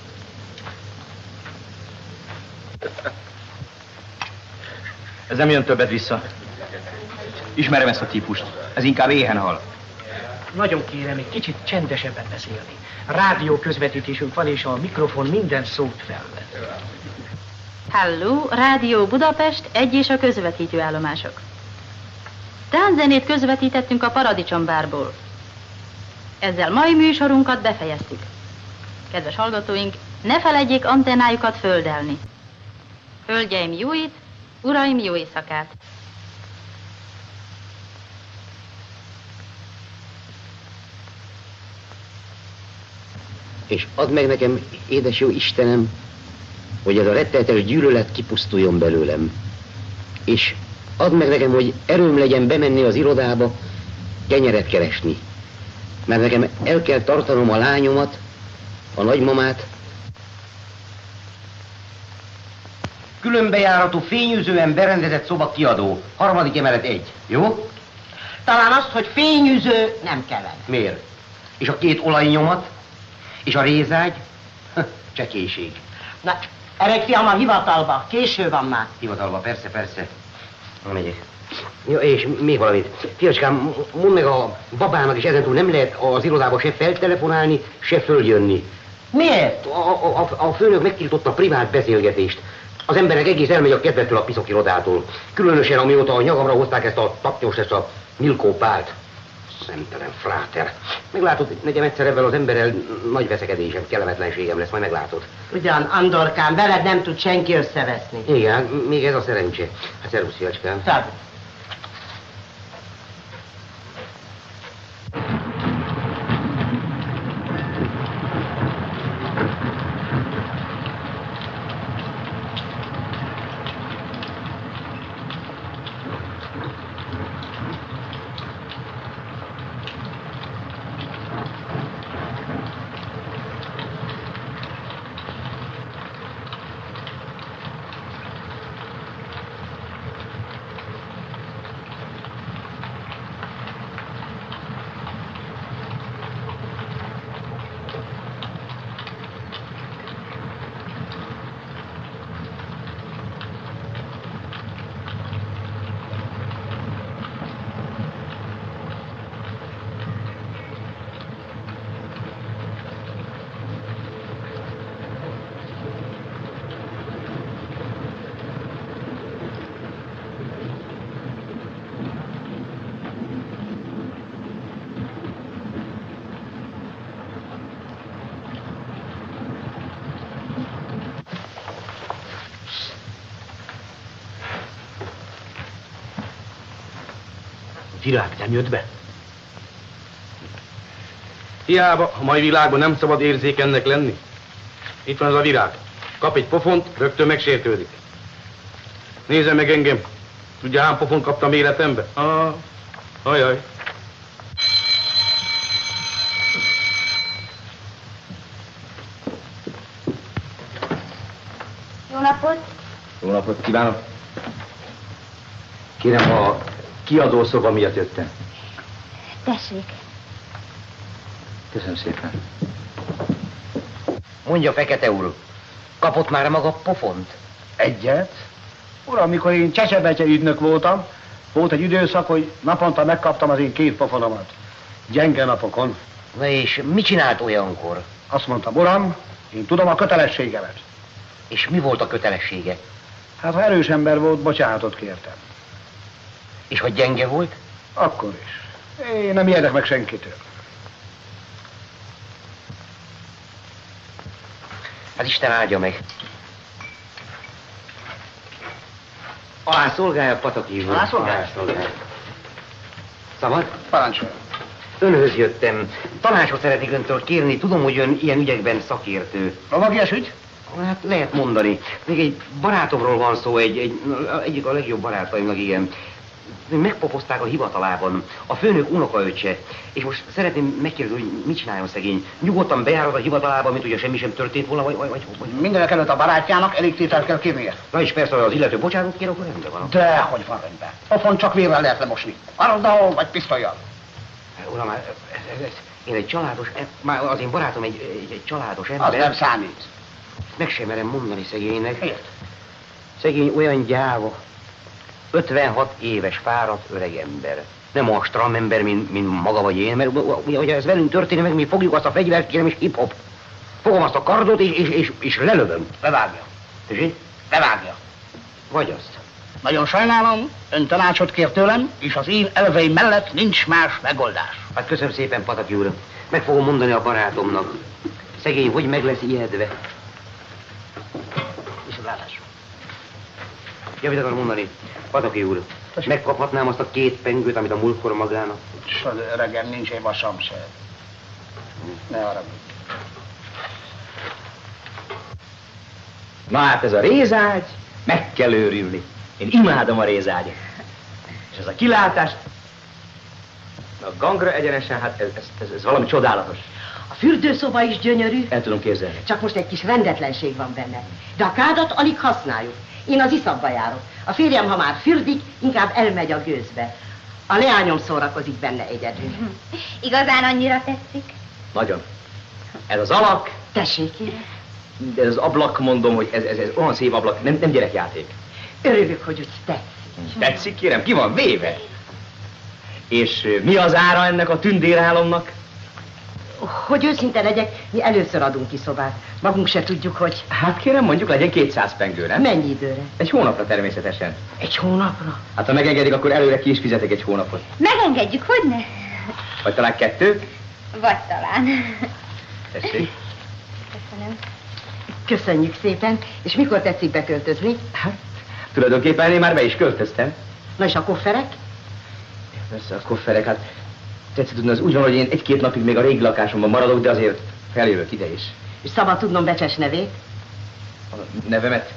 Speaker 9: Ez nem jön többet vissza. Ismerem ezt a típust. Ez inkább éhen hal.
Speaker 12: Nagyon kérem, egy kicsit csendesebben beszélni. Rádió közvetítésünk van, és a mikrofon minden szót felvett.
Speaker 13: Halló, Rádió Budapest, egy és a közvetítő állomások. Tánzenét közvetítettünk a Paradicsom bárból. Ezzel mai műsorunkat befejeztük. Kedves hallgatóink, ne feledjék antennájukat földelni. Hölgyeim, jó itt, uraim, jó éjszakát!
Speaker 11: És add meg nekem, édes jó Istenem, hogy ez a rettenetes gyűlölet kipusztuljon belőlem. És
Speaker 2: Add meg nekem, hogy erőm legyen bemenni az irodába, kenyeret keresni. Mert nekem el kell tartanom a lányomat, a nagymamát. Különbejáratú, fényűzően berendezett szoba kiadó. Harmadik emelet egy. Jó?
Speaker 8: Talán azt, hogy fényűző nem kellene.
Speaker 2: Miért? És a két olajnyomat? És a rézágy? Csekéség.
Speaker 8: Na, erek fiam a hivatalba. Késő van már.
Speaker 2: Hivatalba, persze, persze. Na, megyek. Ja, és még valamit. Fiacskám, mondd meg a babának, és ezentúl nem lehet az irodába se feltelefonálni, se följönni.
Speaker 8: Miért?
Speaker 2: A, a, a főnök megtiltotta a privát beszélgetést. Az emberek egész elmegy a kedvettől a piszok irodától. Különösen amióta a nyakamra hozták ezt a taknyos, ezt a Milkó Pált. Szemtelen fráter. Meglátod, nekem egyszer ebben az emberrel nagy veszekedésem, kellemetlenségem lesz, majd meglátod.
Speaker 8: Ugyan, Andorkám, veled nem tud senki összeveszni.
Speaker 2: Igen, még ez a szerencse. Hát szervusz, fiacskám.
Speaker 8: Szervusz.
Speaker 4: Virág nem jött be? Hiába, a mai világban nem szabad érzékenynek lenni. Itt van az a virág. Kap egy pofont, rögtön megsértődik. Nézze meg engem. Tudja, hány pofont kaptam életembe? Ah, ajaj.
Speaker 10: Jó napot!
Speaker 9: Jó napot kívánok! Kérem, a kiadószoba miatt jöttem.
Speaker 10: Tessék.
Speaker 9: Köszönöm szépen.
Speaker 2: Mondja, Fekete úr, kapott már maga pofont?
Speaker 1: Egyet. Uram, mikor én Csecsebecse ügynök voltam, volt egy időszak, hogy naponta megkaptam az én két pofonomat. Gyenge napokon.
Speaker 2: Na és mit csinált olyankor?
Speaker 1: Azt mondtam, uram, én tudom a kötelességemet.
Speaker 2: És mi volt a kötelessége?
Speaker 1: Hát ha erős ember volt, bocsánatot kértem.
Speaker 2: És ha gyenge volt?
Speaker 1: Akkor is. Én nem ijedek meg senkitől.
Speaker 2: Hát Isten áldja meg. Alá szolgálja Pataki úr.
Speaker 1: Alá szolgálja.
Speaker 2: Szabad?
Speaker 1: Parancsolja.
Speaker 2: Önhöz jöttem. Tanácsot szeretnék öntől kérni. Tudom, hogy ön ilyen ügyekben szakértő.
Speaker 1: Lovagias ügy?
Speaker 2: Hát lehet mondani. Még egy barátomról van szó, egy, egy, egyik a legjobb barátaimnak, igen. Megpofozták a hivatalában, a főnök unokaöccse, és most szeretném megkérdezni, hogy mit csináljon szegény. Nyugodtan bejárhat a hivatalába, mint ugye semmi sem történt volna, vagy... vagy, vagy...
Speaker 1: Mindenek előtt a barátjának elég tételt kell kérnie.
Speaker 2: Na és persze, ha az illető bocsánatot kér, akkor rendben van.
Speaker 1: Dehogy van rendben. Pofon csak vérrel lehet lemosni. Aradahol vagy pisztollyal.
Speaker 2: Uram, ez, ez, ez, én egy családos, már az én barátom egy, egy, egy családos ember.
Speaker 1: Az nem számít.
Speaker 2: Meg sem merem mondani szegénynek.
Speaker 1: Miért?
Speaker 2: Szegény olyan gyáva. ötvenhat éves fáradt öreg ember. Nem a stram ember, mint, mint maga vagy én, mert ugye ez velünk történik meg, mi fogjuk azt a fegyvert, kérem, és hip-hop. Fogom azt a kardot, és, és, és, és lelövöm.
Speaker 1: Levágja.
Speaker 2: Tessék?
Speaker 1: Levágja.
Speaker 2: Vagy azt.
Speaker 1: Nagyon sajnálom, ön tanácsot kér tőlem, és az én elveim mellett nincs más megoldás.
Speaker 2: Hát köszönöm szépen, Pataki úr. Meg fogom mondani a barátomnak. Szegény, hogy meg lesz ijedve.
Speaker 1: Viszontlátásra.
Speaker 2: Ja, mit akar mondani? Pataki úr, megkaphatnám azt a két pengőt, amit a múltkor magának?
Speaker 1: S az öregen nincs egy vasam se. Ne arra.
Speaker 9: Na hát ez a rézágy, meg kell őrülni. Én imádom a rézágyat.
Speaker 14: kilátás. A gangra egyenesen, hát ez, ez, ez, ez valami csodálatos.
Speaker 8: A fürdőszoba is gyönyörű.
Speaker 14: El tudom képzelni.
Speaker 8: Csak most egy kis rendetlenség van benne. De a kádat alig használjuk. Én az iszapba járok. A férjem, ha már fürdik, inkább elmegy a gőzbe. A leányom szórakozik benne egyedül.
Speaker 10: Igazán annyira tetszik?
Speaker 14: Nagyon. Ez az alak.
Speaker 8: Tessék, kérem.
Speaker 14: De ez az ablak, mondom, hogy ez, ez, ez olyan szép ablak, nem, nem gyerekjáték.
Speaker 8: Örülök, hogy úgy tetszik.
Speaker 14: Tetszik, kérem? Ki van véve? És uh, mi az ára ennek a tündérálomnak?
Speaker 8: Hogy őszinte legyek, mi először adunk ki szobát. Magunk se tudjuk, hogy...
Speaker 14: Hát kérem, mondjuk legyen kétszáz pengő, nem?
Speaker 8: Mennyi időre?
Speaker 14: Egy hónapra természetesen.
Speaker 8: Egy hónapra?
Speaker 14: Hát ha megengedik, akkor előre ki is fizetek egy hónapot.
Speaker 10: Megengedjük, hogy ne?
Speaker 14: Vagy talán kettőt?
Speaker 10: Vagy talán.
Speaker 14: Tessék.
Speaker 10: Köszönöm.
Speaker 8: Köszönjük szépen. És mikor tetszik beköltözni?
Speaker 14: Hát, tulajdonképpen én már be is költöztem.
Speaker 8: Na és a kofferek?
Speaker 14: Persze, a kofferek, hát tetszik tudni, az úgy van, hogy én egy-két napig még a régi lakásomban maradok, de azért feljövök ide is.
Speaker 8: És szabad tudnom Becses nevét?
Speaker 14: A nevemet?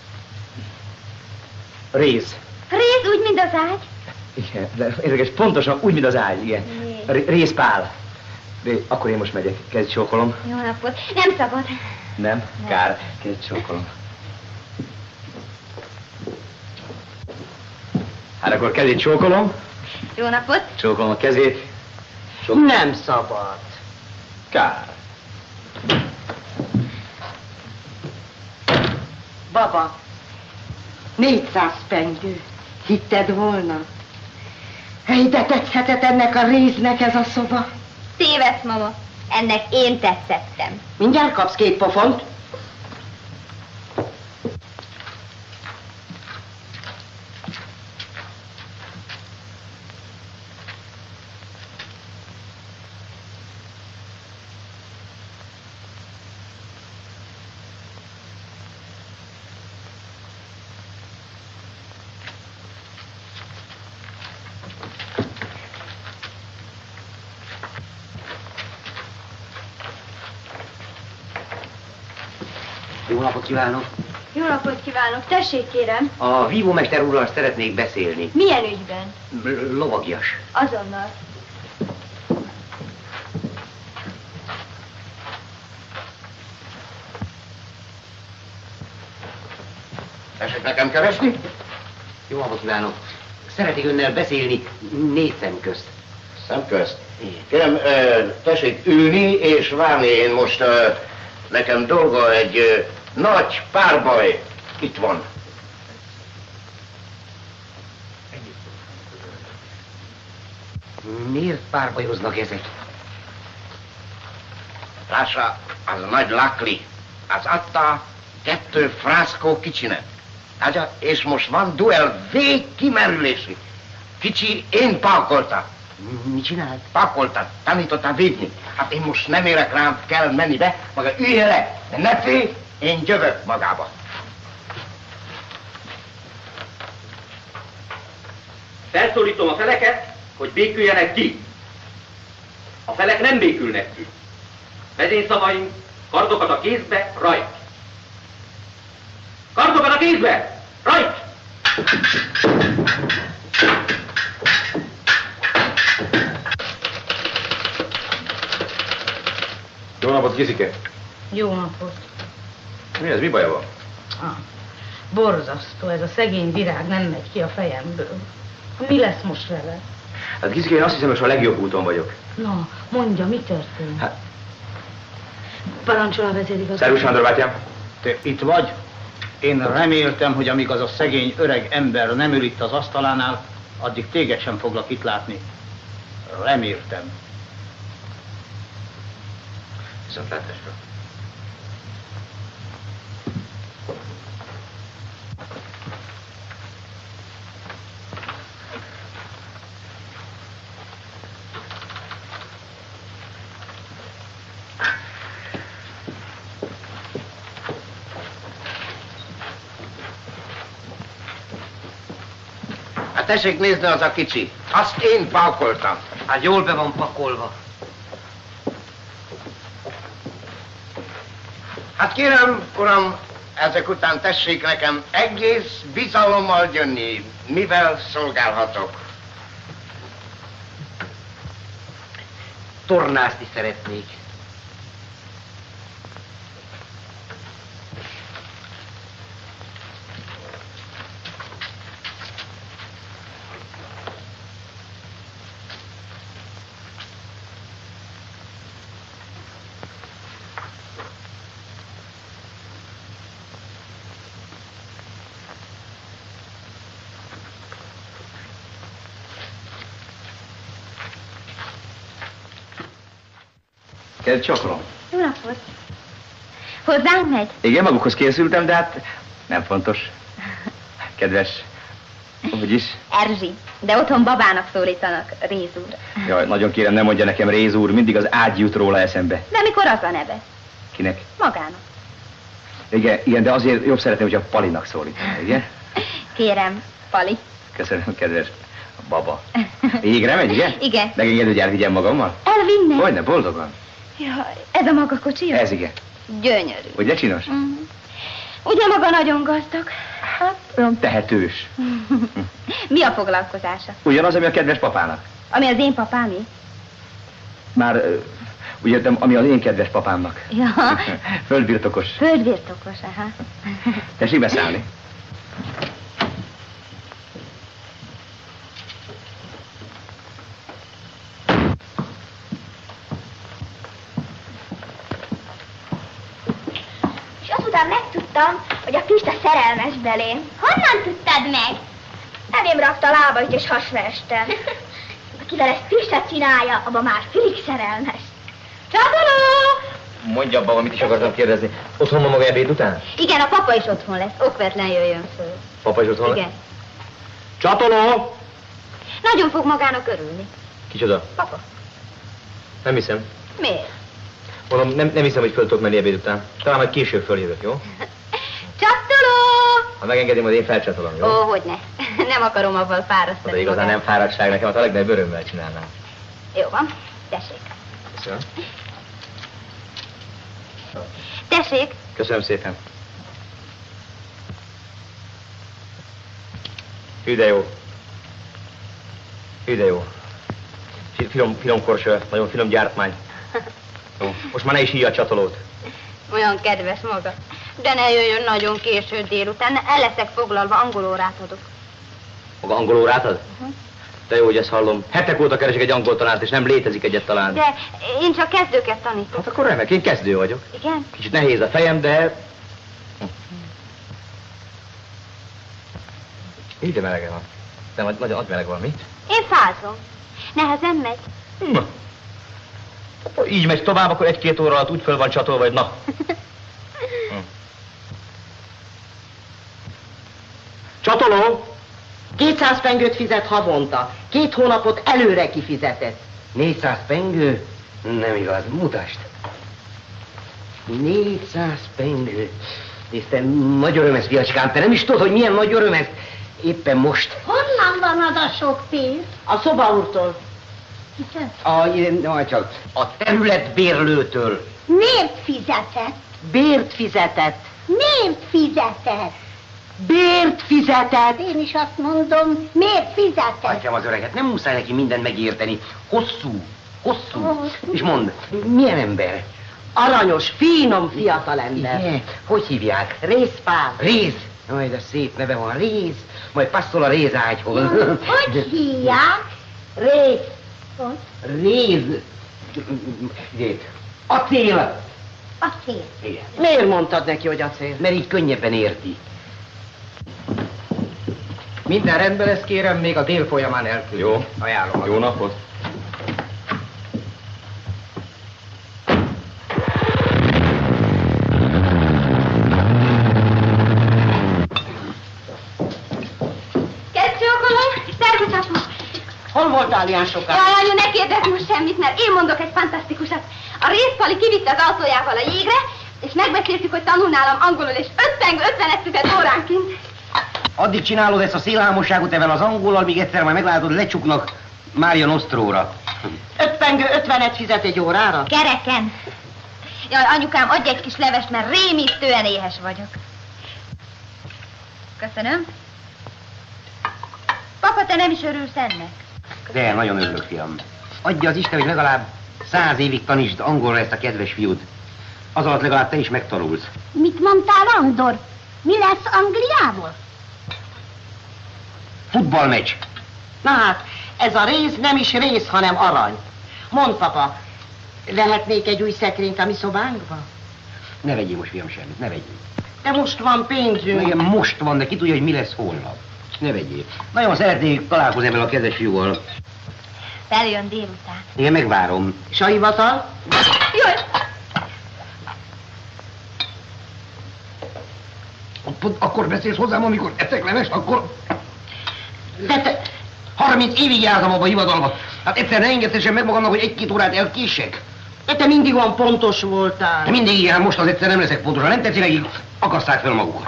Speaker 14: Réz.
Speaker 10: Réz úgy, mint az ágy?
Speaker 14: Igen, de érdekes, pontosan úgy, mint az ágy, igen. R- Réz Pál. De akkor én most megyek, kezdj csókolom.
Speaker 10: Jó napot. Nem szabad.
Speaker 14: Nem? Nem. Kár, kezdj csókolom. Hát akkor kezdj csókolom.
Speaker 10: Jó napot.
Speaker 14: Csókolom a kezét. Csókolom.
Speaker 8: Nem szabad.
Speaker 14: Kár.
Speaker 8: Baba, négyszáz pengő. Hitted volna? Hely, de tetszhetett ennek a Réznek ez a szoba.
Speaker 10: Tévedsz, mama. Ennek én tetszettem.
Speaker 8: Mindjárt kapsz két pofont.
Speaker 2: Jó napot kívánok!
Speaker 10: Jó napot kívánok. Tessék, kérem.
Speaker 2: A vívómester úrral szeretnék beszélni.
Speaker 10: Milyen ügyben?
Speaker 2: L- Lovagias.
Speaker 10: Azonnal.
Speaker 2: Tessék nekem keresni? Jó napot kívánok! Szeretnék önnel beszélni négy szem közt.
Speaker 15: Szem közt? Kérem, tessék ülni és várni, én most nekem dolga egy nagy párbaj itt van.
Speaker 2: Miért párbajoznak ezek?
Speaker 15: Lássa, az a nagy lakli, az adta kettő frászkó kicsinek. Látja, és most van duel végkimerülési. Kicsi én pakolta.
Speaker 2: Mit csinált?
Speaker 15: Pakolta, tanította védni. Hát én most nem érek rám, kell menni be, maga ülje le, de ne félj, én jövök magába.
Speaker 14: Felszólítom a feleket, hogy béküljenek ki. A felek nem békülnek ki. Vezényszavaim, kardokat a kézbe, rajt. Kardokat a kézbe, rajt!
Speaker 9: Jó napot, Kiszike!
Speaker 3: Jó napot.
Speaker 9: Mi ez, mi baja van?
Speaker 3: Ah, borzasztó, ez a szegény virág nem megy ki a fejemből. Mi lesz most vele?
Speaker 14: Hát Kiszike, én azt hiszem, hogy a legjobb úton vagyok.
Speaker 3: Na, mondja, mi történt?
Speaker 14: Hát...
Speaker 3: Parancsol a vezérigazgató.
Speaker 14: Szervusz, Sándor bátyám!
Speaker 4: Te itt vagy? Én reméltem, hogy amíg az a szegény öreg ember nem ül itt az asztalánál, addig téged sem foglak itt látni. Reméltem.
Speaker 14: Viszontlátásra.
Speaker 15: Hát tessék nézni, az a kicsi. Azt én pakoltam.
Speaker 2: Hát jól be van pakolva.
Speaker 15: Hát kérem, uram, ezek után tessék nekem egész bizalommal jönni, mivel szolgálhatok.
Speaker 2: tornászni szeretnék.
Speaker 9: Kezd csokolom.
Speaker 10: Jó napot. Hozzánk megy?
Speaker 9: Igen, magukhoz készültem, de hát nem fontos. Kedves, hogy is?
Speaker 10: Erzsi, de otthon babának szólítanak, Réz úr.
Speaker 9: Jaj, nagyon kérem, nem mondja nekem Réz úr, mindig az ágy jut róla eszembe.
Speaker 10: De mikor az a neve?
Speaker 9: Kinek?
Speaker 10: Magának.
Speaker 9: Igen, igen, de azért jobb szeretném, hogyha Palinak szólítani, igen?
Speaker 10: Kérem, Pali.
Speaker 9: Köszönöm, kedves baba. Égre megy, igen?
Speaker 10: Igen.
Speaker 9: Megengedő, hogy elvigyem magammal?
Speaker 10: Elvinne?
Speaker 9: Hogyne, boldogan.
Speaker 10: Ja, ez a maga kocsia?
Speaker 9: Ez igen.
Speaker 10: Gyönyörű.
Speaker 9: Ugye csinos?
Speaker 10: Mm. Ugye maga nagyon gazdag?
Speaker 9: Hát, olyan tehetős.
Speaker 10: Mi a foglalkozása?
Speaker 9: Ugyanaz, ami a kedves papának.
Speaker 10: Ami az én papámé?
Speaker 9: Már, uh, úgy értem, ami az én kedves papámnak.
Speaker 10: Ja.
Speaker 9: Földbirtokos.
Speaker 10: Földbirtokos, aha.
Speaker 9: Tessék beszállni.
Speaker 7: Azután megtudtam, hogy a Pista szerelmes belém. Honnan tudtad meg? Elém rakta a lábait és hasra estem. Akivel ezt Pista csinálja, abban már félig szerelmes. Csatoló!
Speaker 9: Mondja, baba, mit is akartam kérdezni. Otthon van maga ebéd után?
Speaker 10: Igen, a papa is otthon lesz. Okvetlen jöjjön föl.
Speaker 9: Papa is otthon lesz?
Speaker 10: Igen.
Speaker 9: Csatoló!
Speaker 10: Nagyon fog magának örülni.
Speaker 9: Kicsoda?
Speaker 10: Papa.
Speaker 9: Nem hiszem.
Speaker 10: Miért?
Speaker 9: Mondom, nem, nem hiszem, hogy föl tudok menni ebéd után. Talán majd később följövök, jó?
Speaker 10: Csatoló!
Speaker 9: Ha megengedem, hogy én felcsatolom, jó?
Speaker 10: Ó, hogyne. Nem akarom avval fárasztani.
Speaker 9: De igazán nem fáradtság nekem, hát a legnagyobb örömmel csinálnám.
Speaker 10: Jó van. Tessék.
Speaker 9: Köszönöm.
Speaker 10: Tessék.
Speaker 9: Köszönöm szépen. Hű, de jó. Hű, de jó. Finom, finom korső, nagyon finom gyártmány. Jó. Most már ne is hívja a csatolót.
Speaker 10: Olyan kedves maga. De ne jöjjön nagyon késő délután, el leszek foglalva, angolórát adok.
Speaker 9: Maga angolórát ad?
Speaker 10: Uh-huh.
Speaker 9: De jó, hogy ezt hallom. Hetek óta keresek egy angol tanárt, és nem létezik egyet talán.
Speaker 10: De én csak kezdőket tanítok.
Speaker 9: Hát akkor remek, én kezdő vagyok.
Speaker 10: Igen?
Speaker 9: Kicsit nehéz a fejem, de... Így de melege van. De nagy, nagyon nagy meleg van, mit?
Speaker 10: Én fázom. Nehezen megy.
Speaker 9: Na. Így megy tovább, akkor egy-két óra alatt úgy föl van csatolva, hogy na. hm. Csatoló!
Speaker 8: kétszáz pengőt fizet havonta. Két hónapot előre kifizetett.
Speaker 2: négyszáz pengő? Nem igaz, mutasd. négyszáz pengő. Nézd, te nagy öröm ez, fiacskám, te nem is tudod, hogy milyen nagy öröm ez. Éppen most.
Speaker 7: Honnan van az a sok pénz?
Speaker 8: A szobaúrtól.
Speaker 2: A, na, csak a területbérlőtől.
Speaker 7: Miért fizetett?
Speaker 8: Bért fizetett.
Speaker 7: Miért fizetett?
Speaker 8: Bért fizetett.
Speaker 7: Én is azt mondom, miért fizetett?
Speaker 2: Hagyjam az öreget, nem muszáj neki mindent megérteni. Hosszú, hosszú.
Speaker 7: Oh.
Speaker 2: És mondd, milyen ember?
Speaker 8: Aranyos, finom fiatalember.
Speaker 2: Igen. Hogy hívják?
Speaker 8: Rézpál.
Speaker 2: Réz. Jaj, de szép neve van, Réz. Majd passzol a rézágyhoz.
Speaker 7: Hogy hívják?
Speaker 8: Réz.
Speaker 7: Hogy?
Speaker 2: Réz. Gét. Acél.
Speaker 7: Acél.
Speaker 2: Igen.
Speaker 8: Miért mondtad neki, hogy acél?
Speaker 2: Mert így könnyebben érti.
Speaker 1: Minden rendben lesz, kérem, még a dél folyamán elküldjük.
Speaker 9: Jó.
Speaker 1: Ajánlom.
Speaker 9: Jó napot.
Speaker 8: Hol voltál ilyen sokáig?
Speaker 10: Jaj, anyu, ne kérdezz most semmit, mert én mondok egy fantasztikusat. A Rézpali kivitte az autójával a jégre, és megbeszéltük, hogy tanul nálam angolul, és öt pengő ötvenet fizet óránként.
Speaker 2: Addig csinálod ezt a szélhámosságot evel az angollal, míg egyszer majd meglátod, lecsuknak Mária Nostróra.
Speaker 8: Öt pengő ötvenet fizet egy órára?
Speaker 10: Kereken. Jaj, anyukám, adj egy kis levest, mert rémisztően éhes vagyok. Köszönöm. Papa, te nem is örülsz ennek?
Speaker 2: De nagyon örülök, fiam. Adja az Isten, hogy legalább Száz évig tanítsd angolra ezt a kedves fiút. Az alatt legalább te is megtanulsz.
Speaker 16: Mit mondtál, Andor? Mi lesz Angliával?
Speaker 2: Futballmeccs.
Speaker 8: Na hát, ez a rész nem is rész, hanem arany. Mondd, papa, lehetnék egy új szekrényt a mi szobánkba?
Speaker 2: Ne vegyél most, fiam, semmit, ne vegyél.
Speaker 8: De most van pénzünk.
Speaker 2: Igen, most van, de ki tudja, hogy mi lesz holnap. Ne vegyél. Nagyon szeretnék találkozni ebben a kedves fiúval.
Speaker 10: Feljön délután.
Speaker 2: Igen, megvárom.
Speaker 8: És a hivatal?
Speaker 10: Jaj!
Speaker 2: Akkor beszélsz hozzám, amikor ettek levest, akkor...
Speaker 8: De te...
Speaker 2: harminc évig jártam abba a hivatalba. Hát egyszer ne engedhessem meg magamnak, hogy egy-két órát elkések.
Speaker 8: De te mindig olyan pontos voltál.
Speaker 2: De mindig igen, most az egyszer nem leszek pontos. Ha nem tetszik nekik, akasszák fel magukat.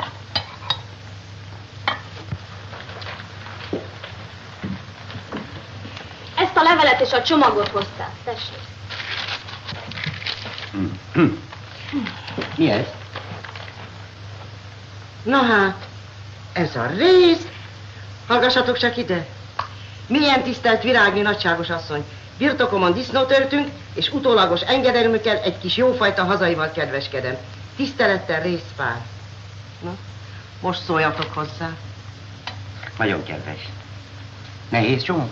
Speaker 10: Ezt a levelet és a csomagot hoztál. Tessék.
Speaker 2: Hm. Hm. Mi ez?
Speaker 8: Na hát, ez a rész. Hallgassatok csak ide. Milyen tisztelt virágni nagyságos asszony. Birtokomon disznót öltünk, és utólagos engedelmükkel egy kis jófajta hazaival kedveskedem. Tisztelettel Rézpál. Na, most szóljatok hozzá.
Speaker 2: Nagyon kedves. Nehéz csomag?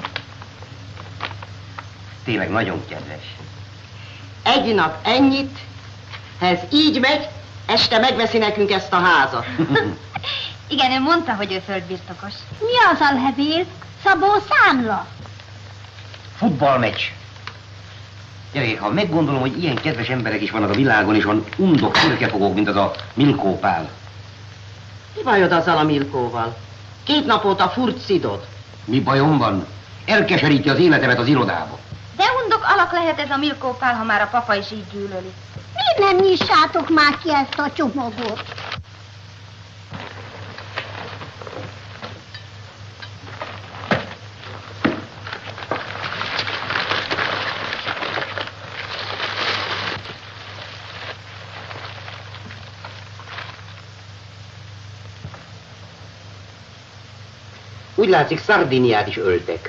Speaker 2: Tényleg nagyon kedves.
Speaker 8: Egy nap ennyit, ha ez így megy, este megveszi nekünk ezt a házat.
Speaker 10: Igen, ő mondta, hogy ő földbirtokos.
Speaker 16: Mi az a levél? Szabó számla?
Speaker 2: Futballmeccs. Gyerekek, ha meggondolom, hogy ilyen kedves emberek is vannak a világon, és van undok szürkefogók, mint az a Milkó Pál.
Speaker 8: Mi bajod azzal a Milkóval? Két nap óta furt szidod.
Speaker 2: Mi bajom van? Elkeseríti az életemet az irodába.
Speaker 10: De undok alak lehet ez a Milkó Pál, ha már a papa is így gyűlöli.
Speaker 16: Miért nem nyissátok már ki ezt a csomagot?
Speaker 2: Úgy látszik, Szardiniát is öltek.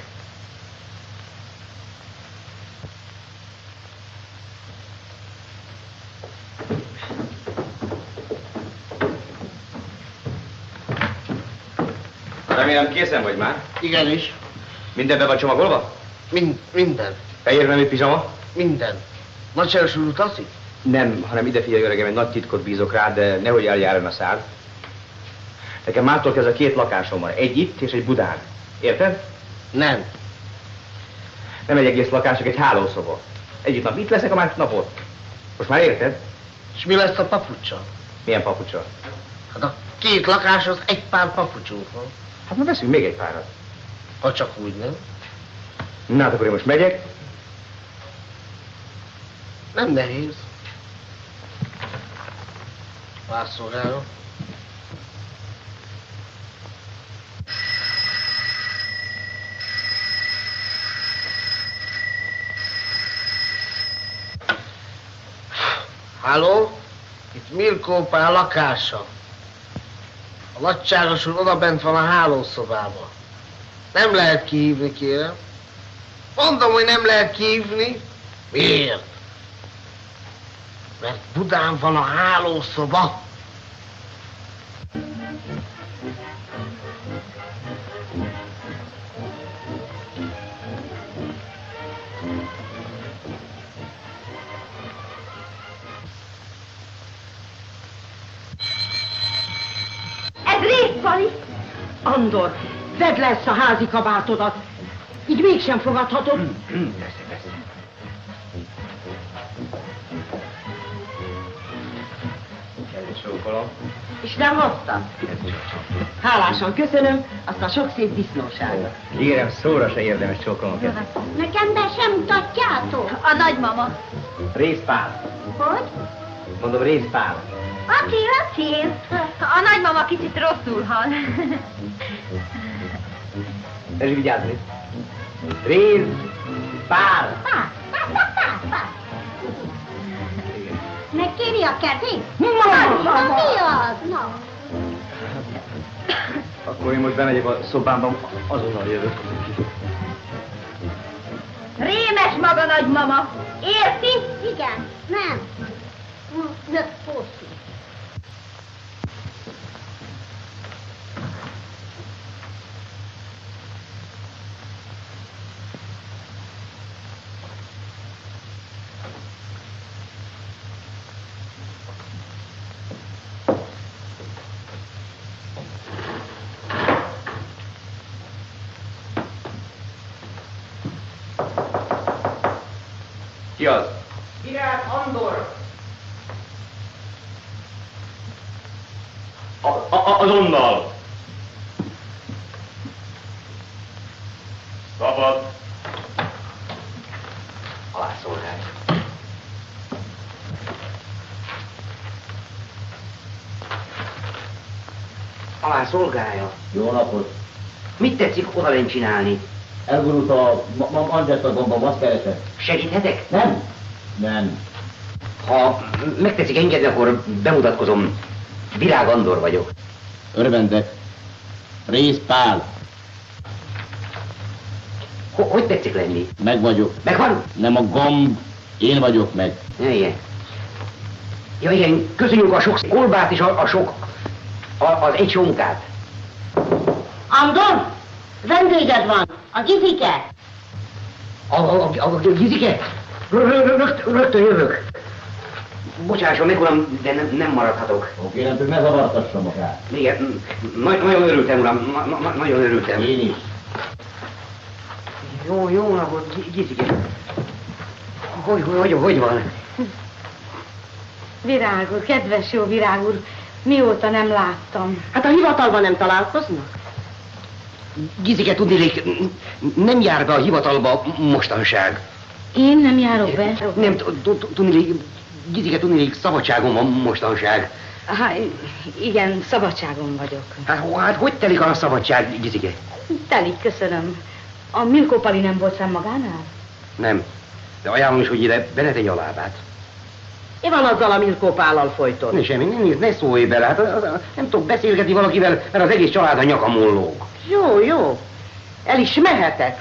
Speaker 9: Remélem készen vagy már?
Speaker 1: Igenis.
Speaker 9: Minden be van csomagolva?
Speaker 1: Mind, minden.
Speaker 9: Fehér nemű pizsama?
Speaker 1: Minden. Nagyságos úr utazik?
Speaker 9: Nem, hanem ide figyelj, öregem, egy nagy titkot bízok rád, de nehogy eljárjon a szád. Nekem mától kezdve két lakásom van, egy itt és egy Budán. Érted?
Speaker 1: Nem.
Speaker 9: Nem egy egész lakás, csak egy hálószoba. Egyik nap itt leszek, a másik nap ott. Most már érted?
Speaker 1: És mi lesz a papuccsal?
Speaker 9: Milyen papuccsal?
Speaker 1: Hát a két lakáshoz egy pár papucsunk van.
Speaker 9: Hát már veszünk még egy párat.
Speaker 1: Ha csak úgy, nem?
Speaker 9: Na hát akkor én most megyek.
Speaker 1: Nem nehéz. Vászolgálok. Halló? Itt Milkó Pál lakása. A nagyságos úr odabent van a hálószobában. Nem lehet kihívni, kérem. Mondom, hogy nem lehet kihívni. Miért? Mert Budán van a hálószoba.
Speaker 16: Ez Rézpali.
Speaker 8: Andor, vedd le ezt a házi kabátodat. Így mégsem fogadhatod.
Speaker 2: Persze, persze.
Speaker 9: Kedves sókolom.
Speaker 8: És nem hoztam. Hálásan köszönöm azt a sok szép disznóságot.
Speaker 9: Ígérem, szóra se érdemes csókolom a
Speaker 16: Nekem be sem mutatjátok.
Speaker 10: A nagymama.
Speaker 9: Rézpál.
Speaker 16: Hogy?
Speaker 9: Mondom, Rézpál.
Speaker 16: Acél, acél.
Speaker 10: A nagymama kicsit rosszul hal.
Speaker 9: Ez vigyázni. Rézpál.
Speaker 16: Pá, pá, pá, pá, pá. Megkéri a kezét? Na, mi az? Na.
Speaker 9: Akkor én most bemegyek a szobámban, azonnal jövök.
Speaker 10: Réme!
Speaker 7: Üres maga, nagymama. Érti?
Speaker 16: Igen, nem. Ne, Porfi.
Speaker 14: Ki az?
Speaker 12: Virág Andor!
Speaker 14: A, a, azonnal! Szabad!
Speaker 2: Alászolgálj. Alászolgálja.
Speaker 11: Jó napot.
Speaker 2: Mit tetszik odalent csinálni?
Speaker 11: Elgurult a Manchester gomba, azt keresett.
Speaker 2: Segíthetek?
Speaker 11: Nem. Nem.
Speaker 2: Ha megtetszik engedni, akkor bemutatkozom. Virág Andor vagyok.
Speaker 11: Örvendek. Rész Pál.
Speaker 2: Ho- hogy tetszik lenni?
Speaker 11: Meg vagyok.
Speaker 2: Megvan?
Speaker 11: Nem a gomb, én vagyok meg.
Speaker 2: Ja, igen. Ja, igen, köszönjük a sok kolbát és a, a sok, a, az egy sonkát.
Speaker 8: Andor, vendéged van, a Gizike.
Speaker 2: A, a, a, a Gizike? Rögtön jövök. Bocsásson meg, uram, de nem, nem maradhatok.
Speaker 11: Ó, kérem, hogy ne zavartassa magát.
Speaker 2: Igen, na, nagyon örültem, uram, na, na, nagyon örültem.
Speaker 11: Én is.
Speaker 2: Jó, jó napot, Gizike. Hogy, hogy, hogy van?
Speaker 3: Virág úr, kedves jó Virág úr, mióta nem láttam.
Speaker 8: Hát a hivatalban nem találkoznak?
Speaker 2: Gizike, tudnélék, nem jár be a hivatalba mostanság.
Speaker 3: Én nem járok be?
Speaker 2: Nem, tudnélék, Gizike, tudnélék, szabadságon van mostanság.
Speaker 3: Hát, igen, szabadságon vagyok.
Speaker 2: Hát, hát hogy telik a szabadság, Gizike?
Speaker 3: Telik, köszönöm. A Milkó Pali nem volt fenn magánál?
Speaker 2: Nem, de ajánlom is, hogy ide be ne tegye a lábát.
Speaker 8: Mi van azzal a Milkó Pállal folyton?
Speaker 2: Ne semmi, ne, ne szólj bele, hát az, az, nem tudok beszélgetni valakivel, mert az egész család a nyakamon lóg.
Speaker 8: Jó, jó. El is mehetek.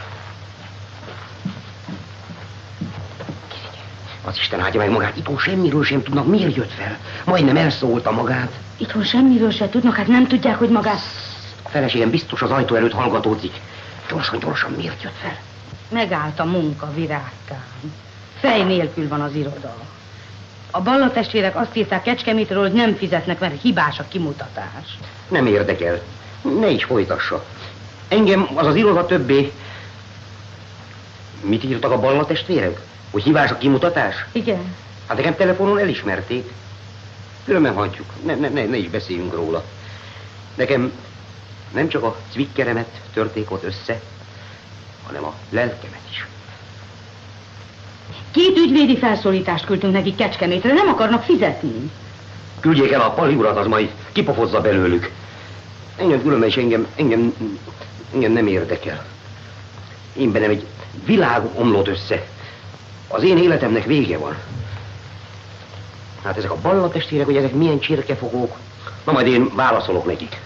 Speaker 2: Az Isten áldja meg magát, itthon semmiről sem tudnak, miért jött fel? Majdnem elszólta magát.
Speaker 3: Itthon semmiről sem tudnak, hát nem tudják, hogy magát...
Speaker 2: A feleségem biztos az ajtó előtt hallgatózik. Gyorsan, gyorsan, miért jött fel?
Speaker 3: Megállt a munka, Virágkám. Fej nélkül van az iroda. A Balla testvérek azt írták Kecskemétről, hogy nem fizetnek, mert hibás a kimutatás.
Speaker 2: Nem érdekel. Ne is folytassa. Engem az az iroda többé... Mit írtak a Balla testvérek? Hogy hibás a kimutatás?
Speaker 3: Igen.
Speaker 2: Hát nekem telefonon elismerték. Különben hagyjuk. Ne, ne, ne, ne is beszéljünk róla. Nekem nem csak a cvikkeremet törték ott össze, hanem a lelkemet is.
Speaker 3: Két ügyvédi felszólítást küldtünk nekik Kecskemétre, nem akarnak fizetni.
Speaker 2: Küldjék el a Pali urat, az majd kipofozza belőlük. Engem különben is engem, engem, engem nem érdekel. Én bennem egy világ omlott össze. Az én életemnek vége van. Hát ezek a Balla testvérek, hogy ezek milyen csirkefogók, na majd én válaszolok nekik.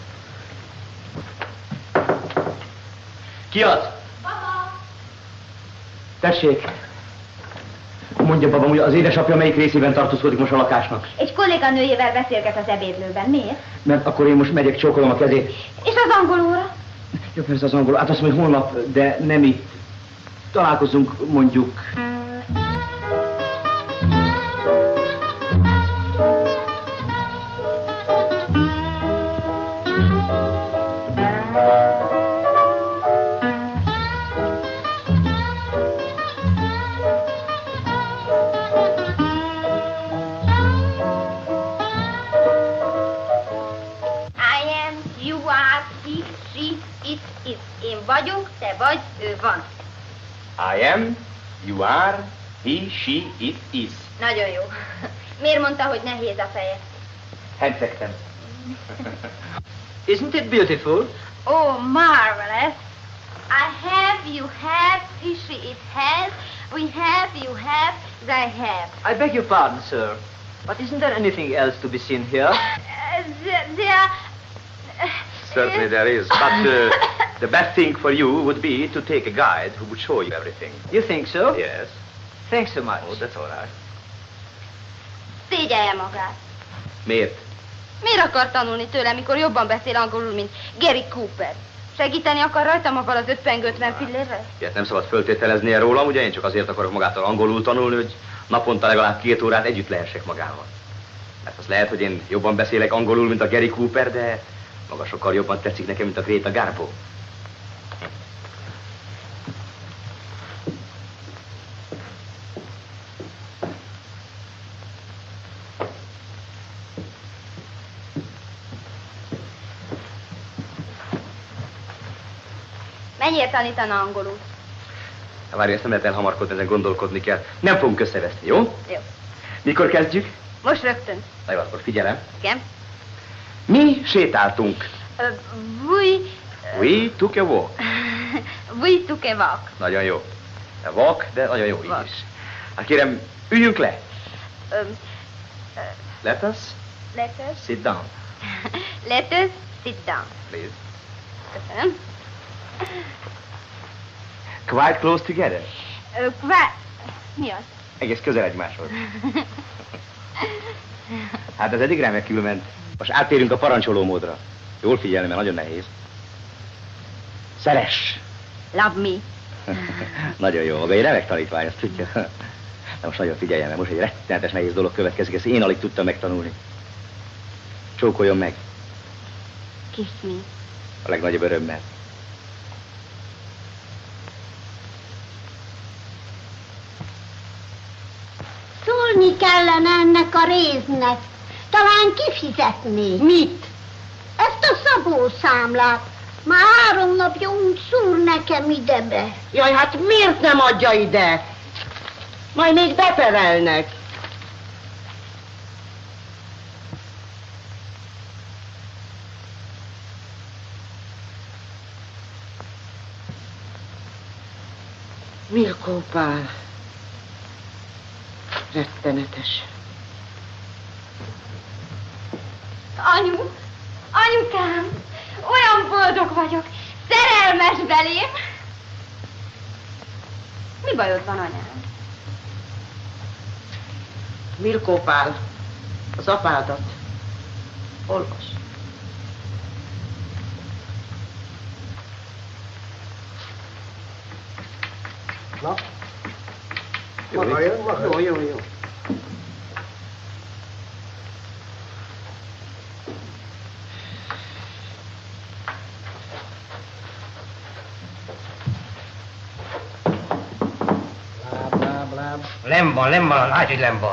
Speaker 12: Ki az?
Speaker 7: Baba!
Speaker 12: Tessék. Mondja, babám, hogy az édesapja melyik részében tartózkodik most a lakásnak?
Speaker 7: Egy kolléganőjével beszélget az ebédlőben. Miért?
Speaker 12: Mert akkor én most megyek, csókolom a kezét.
Speaker 7: És az angol óra?
Speaker 12: Jó, persze az angol. Hát azt mondja, hogy holnap, de nem itt. Találkozunk mondjuk...
Speaker 10: Én vagyok, te vagy, ő van.
Speaker 5: I am, you are, he, she, it is.
Speaker 10: Nagyon jó. Miért mondta, hogy nehéz a feje?
Speaker 12: Hegyzegtem. Isn't it beautiful?
Speaker 10: Oh, marvelous. I have, you have, he, she, it has, we have, you have, they have.
Speaker 12: I beg your pardon, sir. But isn't there anything else to be seen here?
Speaker 10: Uh, there... there
Speaker 5: Certainly there is, but uh,
Speaker 17: The best thing for you would be to take a guide who would show you everything.
Speaker 18: You think so?
Speaker 17: Yes.
Speaker 18: Thanks so much.
Speaker 17: Oh, that's all right.
Speaker 10: Szégyelje magát.
Speaker 17: Miért?
Speaker 10: Miért akar tanulni tőle, mikor jobban beszél angolul, mint Gary Cooper? Segíteni akar rajtam avval az öt pengő ötven fillérrel?
Speaker 17: Ilyet nem szabad föltételeznie rólam, ugye én csak azért akarok magától angolul tanulni, hogy naponta legalább két órát együtt lehessek magával. Mert az lehet, hogy én jobban beszélek angolul, mint a Gary Cooper, de maga sokkal jobban tetszik nekem, mint a Greta Garbo.
Speaker 10: Mennyiért tanítana angolul?
Speaker 17: Várj, ezt nem lehet elhamarkodni, ezen gondolkodni kell. Nem fogunk összeveszni, jó?
Speaker 10: Jó.
Speaker 17: Mikor kezdjük?
Speaker 10: Most rögtön.
Speaker 17: Na jó, akkor figyelem.
Speaker 10: Igen.
Speaker 17: Mi sétáltunk.
Speaker 10: Uh, we...
Speaker 17: We took a walk.
Speaker 10: We took a walk.
Speaker 17: Nagyon jó. A walk, de nagyon jó így is. Hát kérem, üljünk le.
Speaker 10: Um, uh,
Speaker 17: Let us
Speaker 10: let us...
Speaker 17: sit down,
Speaker 10: Let us sit down.
Speaker 17: please.
Speaker 10: Köszönöm.
Speaker 17: Quite close together.
Speaker 10: Uh, quite... Mi az?
Speaker 17: Egész közel egymáshoz. Hát ez eddig remekül ment. Most áttérünk a parancsoló módra. Jól figyelni, mert nagyon nehéz. Szeress!
Speaker 10: Love me.
Speaker 17: Nagyon jó, maga egy remek tanítvány, azt tudja. De most nagyon figyeljen, mert most egy rettenetes nehéz dolog következik, ezt én alig tudtam megtanulni. Csókoljon meg.
Speaker 10: Kiss me.
Speaker 17: A legnagyobb örömmel.
Speaker 16: Szólni kellene ennek a réznek. Talán kifizetné.
Speaker 8: Mit?
Speaker 16: Ezt a szabószámlát. Már három napja úgy szúr nekem idebe.
Speaker 8: Jaj, hát miért nem adja ide? Majd még beperelnek. Milkó Pál. Rettenetes.
Speaker 10: Anyu, anyukám, olyan boldog vagyok, szerelmes belém. Mi bajod van, anyám?
Speaker 8: Milkó Pál, az apádat. Olvas.
Speaker 1: Na? Maga jön, maga? Jó, jó, jó.
Speaker 2: Nem van, nem van, látj, hogy nem van.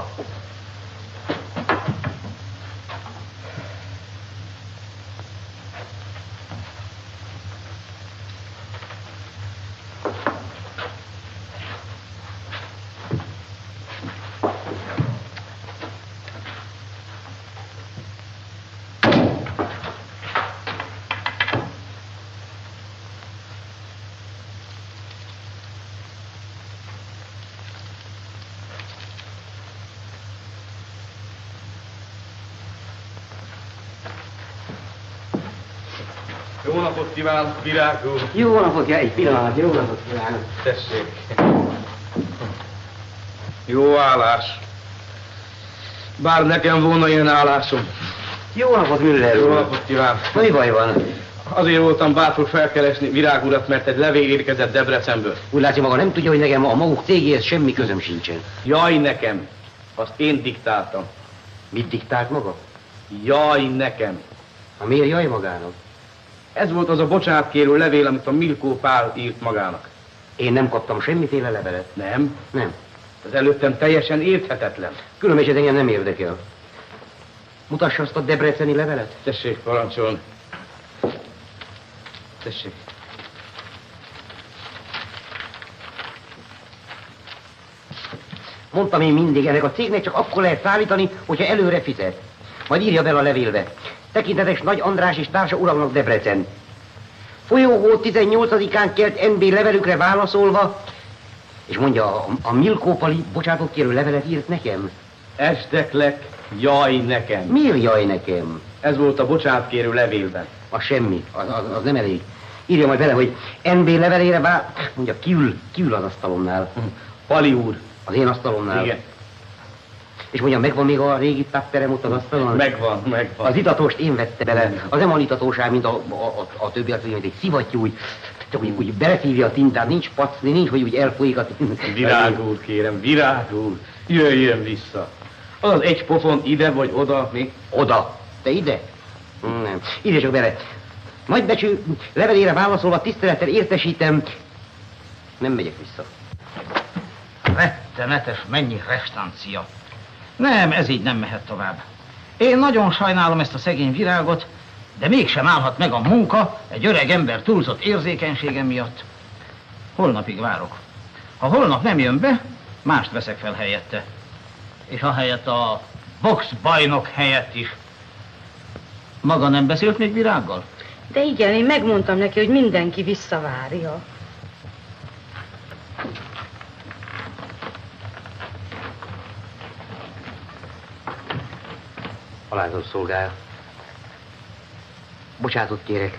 Speaker 5: Jó napot kívánok, Virág úr!
Speaker 1: Jó napot, ja, egy pillanat, jó napot kívánok.
Speaker 5: Tessék. Jó állás. Bár nekem volna ilyen állásom.
Speaker 1: Jó napot, Müller úr.
Speaker 5: Jó napot kívánok.
Speaker 1: Mi baj van?
Speaker 5: Azért voltam bátor felkeresni Virág urat, mert egy levél érkezett Debrecenből.
Speaker 2: Úgy látja, maga nem tudja, hogy nekem a maguk cégéhez semmi közöm sincsen.
Speaker 5: Jaj, nekem. Azt én diktáltam.
Speaker 2: Mit diktált maga?
Speaker 5: Jaj, nekem.
Speaker 2: Ha miért jaj magának?
Speaker 5: Ez volt az a bocsánatkérő levél, amit a Milkó Pál írt magának.
Speaker 2: Én nem kaptam semmiféle levelet.
Speaker 5: Nem?
Speaker 2: Nem.
Speaker 5: Az előttem teljesen érthetetlen.
Speaker 2: Különben ez engem nem érdekel. Mutassa azt a debreceni levelet.
Speaker 5: Tessék, parancsolni. Tessék.
Speaker 2: Mondtam én mindig, ennek a cégnek csak akkor lehet szállítani, hogyha előre fizet. Majd írja bele a levélbe. Tekintetes Nagy András és társa uramnak Debrecen. Folyóhó tizennyolcadikán kelt en bé levelükre válaszolva, és mondja, a, a Milkó Pali bocsánatot kérő levelet írt nekem.
Speaker 5: Esteklek, jaj nekem.
Speaker 2: Miért jaj nekem?
Speaker 5: Ez volt a bocsánatkérő levélben.
Speaker 2: Az semmi, az, az, az nem elég. írja majd bele, hogy en bé levelére bár, mondja, kiül, kiül az asztalomnál.
Speaker 4: Pali úr.
Speaker 2: Az én asztalomnál.
Speaker 4: Igen.
Speaker 2: És mondja, megvan még a régi tapperem ott az asztalon?
Speaker 4: Megvan, megvan.
Speaker 2: Az itatost én vette bele. Az nem olyan itatóság, mint a, a, a, a többi, az, mint egy szivattyú, úgy, csak úgy, úgy beleszívja a tintát, nincs pacni, nincs, hogy úgy elfolyik a tintát.
Speaker 4: Virág úr, kérem, Virág úr, jöjjön vissza. Az egy pofon ide vagy oda, mi?
Speaker 2: Oda. Te ide? Nem. Ide csak bele. Nagybecsű levelére válaszolva tisztelettel értesítem, nem megyek vissza.
Speaker 4: Rettenetes, mennyi restancia. Nem, ez így nem mehet tovább. Én nagyon sajnálom ezt a szegény Virágot, de mégsem állhat meg a munka egy öreg ember túlzott érzékenysége miatt. Holnapig várok. Ha holnap nem jön be, mást veszek fel helyette. És ahelyett a box bajnok helyett is. Maga nem beszélt még Virággal?
Speaker 3: De igen, én megmondtam neki, hogy mindenki visszavárja.
Speaker 2: Alázom szolgál. Bocsánatot kérek.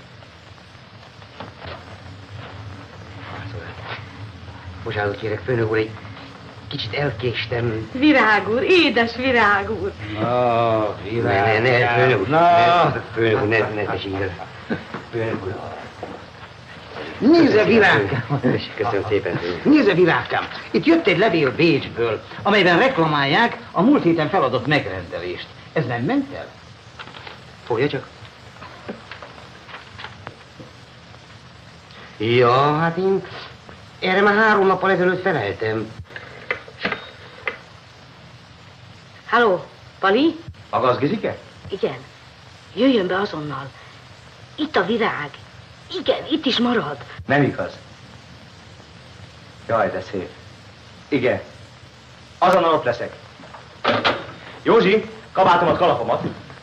Speaker 2: Bocsánatot kérek, főnök úr, egy kicsit elkéstem.
Speaker 3: Virág úr, édes Virág úr!
Speaker 2: Na, Virág. Ne, ne, főnök úr, ne, főnök úr, ne, ne tessék. Főnök úr.
Speaker 8: Nézze, Virág!
Speaker 2: Köszönöm szépen.
Speaker 8: Nézze, Virágkám! Itt jött egy levél Bécsből, amelyben reklamálják a múlt héten feladott megrendelést. Ez nem ment el?
Speaker 2: Fogja csak. Ja, hát én erre már három nappal ezelőtt feleltem.
Speaker 3: Halló, Pali?
Speaker 17: A gazgizike?
Speaker 3: Igen. Jöjjön be azonnal. Itt a Virág. Igen, itt is marad.
Speaker 17: Nem igaz. Jaj, de szép. Igen. Azonnal ott leszek. Józsi, kabátomat, kalapomat.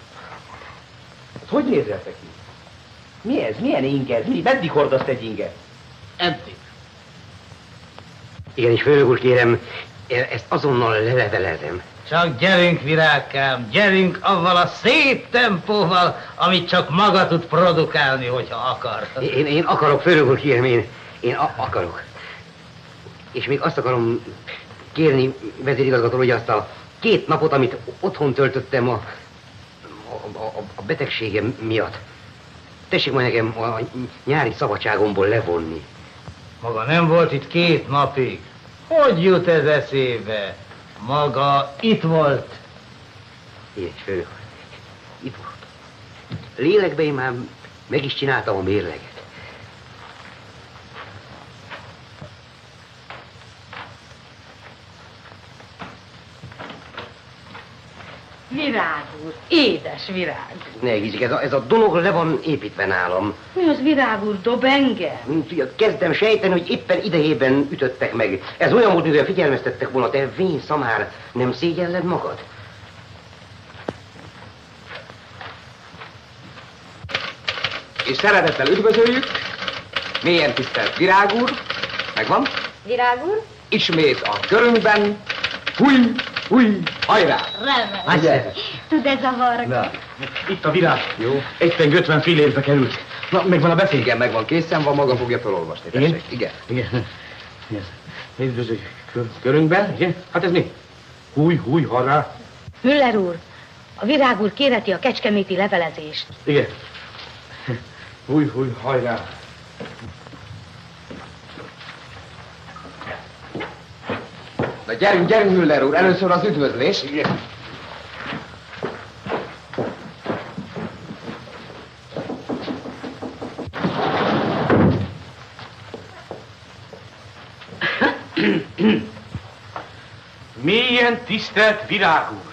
Speaker 17: Hogy nézel te ki? Mi ez? Milyen inge ez? Mi? Meddig hordasz egy inge?
Speaker 4: Eddig.
Speaker 2: Igen, és főnök úr, kérem, ezt azonnal lelevelezem.
Speaker 4: Csak gyerünk, Virágkám, gyerünk avval a szép tempóval, amit csak maga tud produkálni, hogyha akar.
Speaker 2: Én, én akarok, főnök úr, kérem, én, én a- akarok. És még azt akarom kérni, vezérigazgató, hogy azt a két napot, amit otthon töltöttem a, a, a, a betegségem miatt, tessék majd nekem a nyári szabadságomból levonni.
Speaker 4: Maga nem volt itt két napig. Hogy jut ez eszébe? Maga itt volt.
Speaker 2: Én, főnök úr, itt volt. Lélekben én már meg is csináltam a mérleget.
Speaker 3: Virág úr, édes Virág.
Speaker 2: Ne egízik, ez a, ez a dolog le van építve nálam.
Speaker 3: Mi az, Virág úr, dob engem?
Speaker 2: Kezdem sejteni, hogy éppen idejében ütöttek meg. Ez olyan módon, hogy figyelmeztettek volna, te vén szamár, nem szégyelled magad?
Speaker 17: És szeretettel üdvözöljük, mélyen tisztelt Virág úr, megvan?
Speaker 10: Virág úr?
Speaker 17: Ismét a körünkben, húj, húj, hajrá!
Speaker 10: Remek. Tud ez a varga?
Speaker 4: Itt a Virág. Jó. Egy peng ötven fillérbe került. Na, megvan a beszél?
Speaker 17: Igen, megvan, készen van, maga fogja felolvasni.
Speaker 4: Igen?
Speaker 17: Igen.
Speaker 4: Igen. Igen. Üdvözöljük kör, körünkben, igen? Hát ez mi? Húj, húj, harrá.
Speaker 3: Müller úr, a Virág úr kérheti a kecskeméti levelezést.
Speaker 4: Igen. Húj, húj, hajrá.
Speaker 17: Na gyerünk, gyerünk, Müller úr, először az üdvözlés.
Speaker 4: Igen. Mélyen tisztelt Virág úr!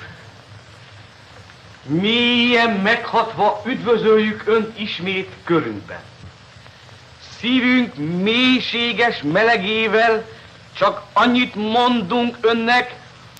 Speaker 4: Mélyen meghatva üdvözöljük Önt ismét körünkben. Szívünk mélységes melegével csak annyit mondunk Önnek,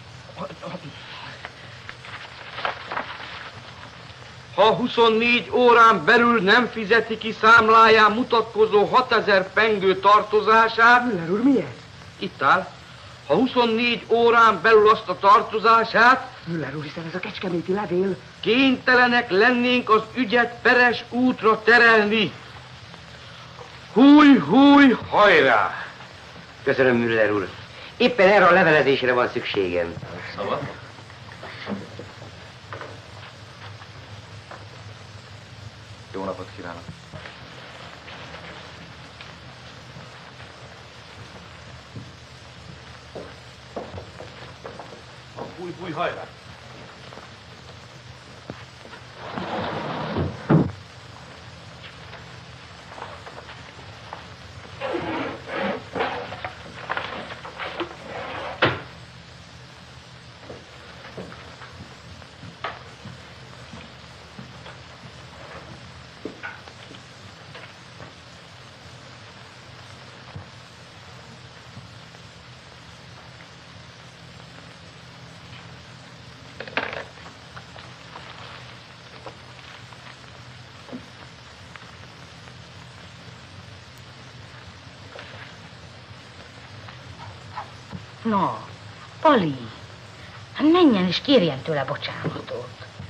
Speaker 4: ha huszonnégy órán belül nem fizeti ki számláján mutatkozó hatezer pengő tartozását...
Speaker 8: Müller úr, mi ez?
Speaker 4: Itt áll. Ha huszonnégy órán belül azt a tartozását...
Speaker 8: Müller úr, hiszen ez a kecskeméti levél.
Speaker 4: Kénytelenek lennénk az ügyet peres útra terelni.
Speaker 2: Húj, húj, hajrá! Köszönöm, Müller úr. Éppen erre a levelezésre van szükségem.
Speaker 17: Szabad? Jó napot kívánok!
Speaker 5: Húj, húj, hajrá!
Speaker 3: No, Pali, hát menjen és kérjen tőle bocsánatot.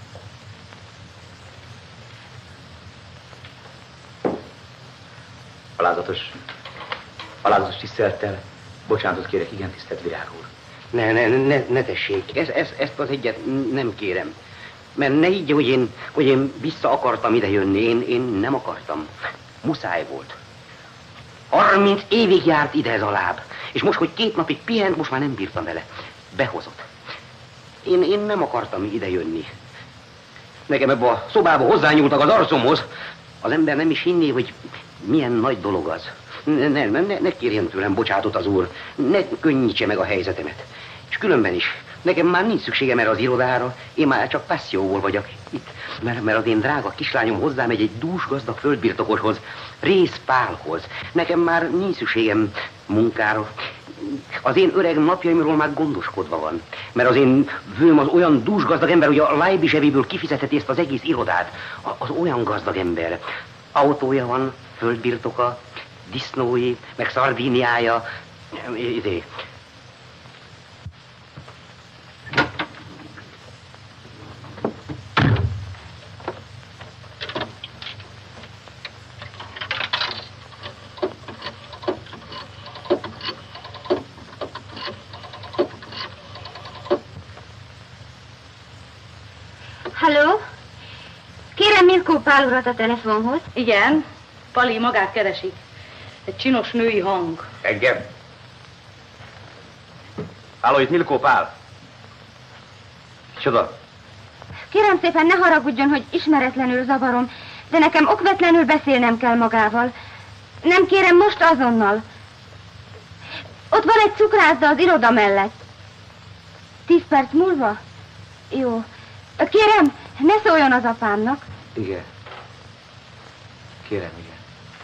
Speaker 17: Alázatos, alázatos tisztelettel, bocsánatot kérek, igen, tisztelt Virág úr.
Speaker 2: Ne, ne, ne, ne tessék, ez, ez, ezt az egyet nem kérem. Mert ne higgye, hogy én, hogy én vissza akartam ide jönni, én, én nem akartam. Muszáj volt. harminc évig járt ide ez a láb. És most, hogy két napig pihent, most már nem bírtam vele. Behozott. Én, én nem akartam ide jönni. Nekem ebbe a szobába hozzányúltak az arcomhoz. Az ember nem is hinné, hogy milyen nagy dolog az. Ne, ne, ne, ne kérjen tőlem bocsátot az úr. Ne könnyítse meg a helyzetemet. És különben is. Nekem már nincs szükségem erre az irodára. Én már csak passzióból vagyok itt. Mert, mert az én drága kislányom hozzámegy egy dús gazdag földbirtokoshoz, Rész Pálhoz. Nekem már nincs szükségem munkára. Az én öreg napjaimról már gondoskodva van. Mert az én vőm az olyan dús gazdag ember, hogy a Leibizseviből kifizetheti ezt az egész irodát. Az olyan gazdag ember. Autója van, földbirtoka, disznói, meg Szardíniája. Izé.
Speaker 10: Halló? Kérem Milkó Pál urat a telefonhoz.
Speaker 3: Igen, Pali magát keresik. Egy csinos női hang.
Speaker 17: Engem? Háló, itt Milkó Pál. Csoda?
Speaker 10: Kérem szépen, ne haragudjon, hogy ismeretlenül zavarom, de nekem okvetlenül beszélnem kell magával. Nem kérem, most azonnal. Ott van egy cukrászda az iroda mellett. Tíz perc múlva? Jó. Kérem, ne szóljon az apámnak.
Speaker 17: Igen. Kérem, igen.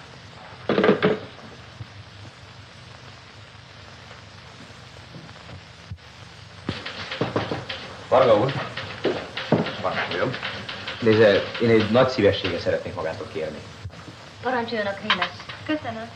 Speaker 17: Varga úr. Parancsoljon. Nézze, én egy nagy szívességet szeretnék magától kérni.
Speaker 10: Parancsoljon a krímes. Köszönöm.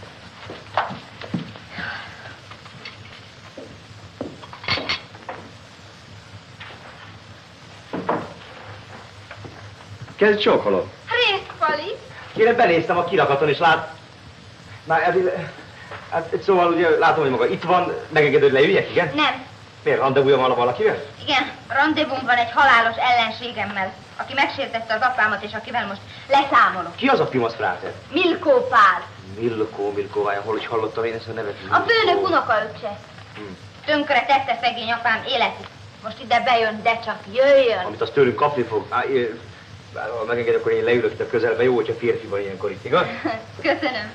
Speaker 17: Kezd csókolom.
Speaker 7: Rész, Pali.
Speaker 17: Kérem, benéztem a kirakaton, és lát... Na, hát, hát szóval ugye látom, hogy maga itt van, megengedő, hogy leüljek, igen?
Speaker 10: Nem.
Speaker 17: Miért, rendezvúja van valakivel?
Speaker 10: Igen, randevum van egy halálos ellenségemmel, aki megsértette az apámat, és akivel most leszámolok.
Speaker 17: Ki az a Pimasz fráter?
Speaker 10: Milkó Pál.
Speaker 17: Milkó, Milkó, vajon hol is hallottam én ezt a nevet?
Speaker 10: A főnök unokaöccse. Hmm. Tönkre tette szegény apám életét. Most ide bejön, de csak jöjjön.
Speaker 17: Amit azt tőlünk kapni fog. Á, én, ha megenged, akkor én leülök itt a közelbe. Jó, hogyha férfi van ilyenkor itt, igaz?
Speaker 10: Köszönöm.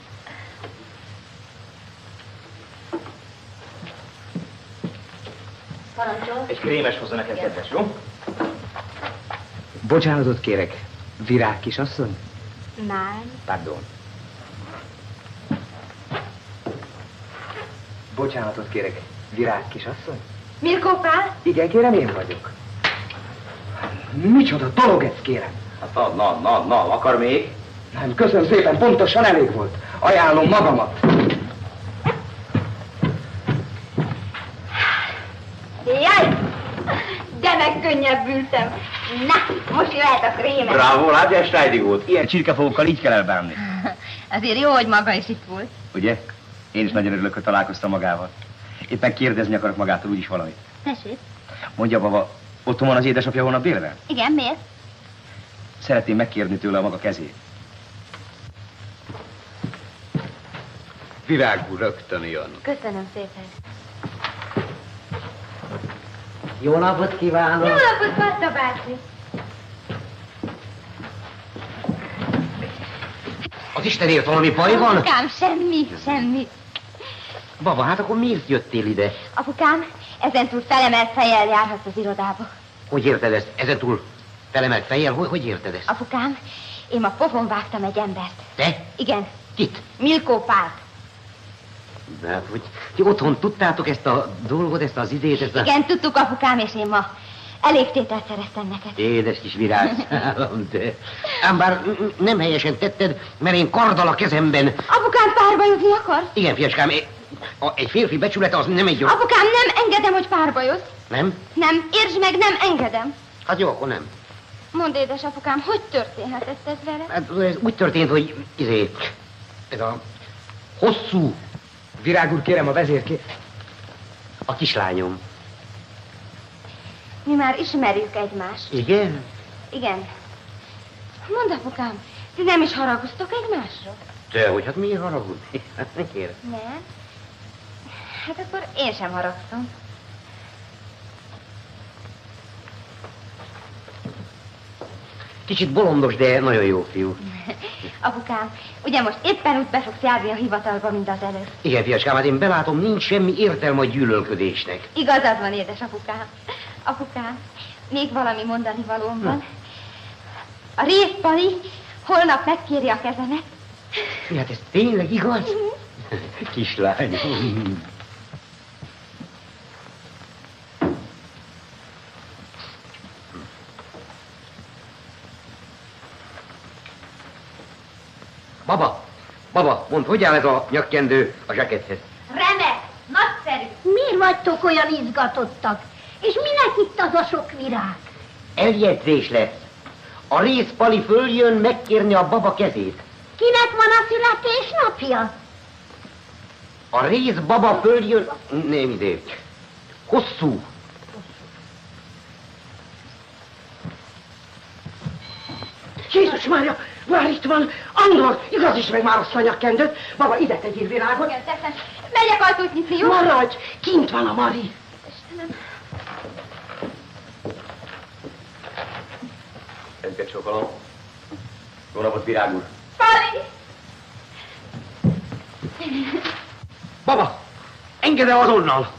Speaker 10: Parancsol.
Speaker 17: Egy krémes hozza nekem, kedves, jó?
Speaker 1: Bocsánatot kérek. Virág kisasszony?
Speaker 10: Nem.
Speaker 17: Pardon.
Speaker 1: Bocsánatot kérek. Virág kisasszony?
Speaker 10: Milkó Pál?
Speaker 1: Igen, kérem, én vagyok. Micsoda dolog ez, kérem?
Speaker 17: Hát na, na, na, na, akar még?
Speaker 1: Nem, köszönöm szépen, pontosan elég volt. Ajánlom magamat.
Speaker 10: Jaj! De megkönnyebbültem. Na, most jöhet a krémes.
Speaker 17: Bravo, látja, Steidi volt. Ilyen csirkefogokkal így kell elbánni.
Speaker 10: Azért jó, hogy maga is itt volt.
Speaker 17: Ugye? Én is nagyon örülök, hogy találkoztam magával. Éppen kérdezni akarok magától úgyis valamit.
Speaker 10: Tessék?
Speaker 17: Mondja, baba, otthon van az édesapja holnap délben?
Speaker 10: Igen, miért?
Speaker 17: Szeretném megkérni tőle a maga kezét.
Speaker 2: Virág úr rögtön jön.
Speaker 10: Köszönöm szépen.
Speaker 1: Jó napot kívánok!
Speaker 10: Jó napot, Marta bácsi!
Speaker 2: Az Istenért valami baj van?
Speaker 10: Apukám, semmi, semmi.
Speaker 2: Baba, hát akkor miért jöttél ide?
Speaker 10: Apukám, ezentúl felemelt fejjel járhatsz az irodába.
Speaker 2: Hogy érted ezt? Ezentúl felemelt fejjel? Hogy, hogy érted ezt?
Speaker 10: Apukám, én ma pofon vágtam egy embert.
Speaker 2: Te?
Speaker 10: Igen.
Speaker 2: Kit?
Speaker 10: Milkó Pált.
Speaker 2: De hát, hogy ti otthon tudtátok ezt a dolgot, ezt az idét, ezt a...
Speaker 10: Igen, tudtuk, apukám, és én ma elég tételt szereztem neked.
Speaker 2: Édes kis virágszállam, te. Ám bár nem helyesen tetted, mert én karddal a kezemben...
Speaker 10: Apukám párbajozni akar?
Speaker 2: Igen, fiacskám, egy férfi becsülete az nem egy jó...
Speaker 10: Apukám, nem engedem, hogy párbajozz.
Speaker 2: Nem?
Speaker 10: Nem, értsd meg, nem engedem.
Speaker 2: Hát jó, akkor nem.
Speaker 10: Mondd, édesapukám, hogy történhetett ez vele?
Speaker 2: Hát ez úgy történt, hogy izé, ez a hosszú... Virág úr, kérem a vezérké... A kislányom.
Speaker 10: Mi már ismerjük egymást.
Speaker 2: Igen?
Speaker 10: Igen. Mondd, apukám, ti nem is haragoztok egymásra?
Speaker 2: Dehogy, hát miért haragudni? Hát ne kérem.
Speaker 10: Nem? Hát akkor én sem haragszom.
Speaker 2: Kicsit bolondos, de nagyon jó fiú.
Speaker 10: Apukám, ugye most éppen úgy be fogsz járni a hivatalba, mint az előtt.
Speaker 2: Igen, fiacskám, hát én belátom, nincs semmi értelme a gyűlölködésnek.
Speaker 10: Igazad van, édesapukám. Apukám, még valami mondani valóm van. A részpali holnap megkéri a kezemet.
Speaker 2: Hát ez tényleg igaz? Kislányom. Baba, baba, mondd, hogy áll ez a nyakkendő a zsakethez?
Speaker 16: Remek, nagyszerű. Miért vagytok olyan izgatottak? És minek itt az a sok virág?
Speaker 2: Eljegyzés lesz. A részpali följön megkérni a baba kezét.
Speaker 16: Kinek van a születésnapja?
Speaker 2: A részbaba följön... Nem ide. Hosszú.
Speaker 8: Jézus Mária, már itt van. Andor, igaz is meg már azt a nyakkendőt. Baba, ide tegyél virágot.
Speaker 10: Igen, teszem. Megyek ajtót nyitni, jó?
Speaker 8: Maradj, kint van a Mari.
Speaker 10: Istenem.
Speaker 17: Ezeket sokalom. Jó napot, virág úr.
Speaker 10: Pali!
Speaker 2: Baba, engedd el azonnal!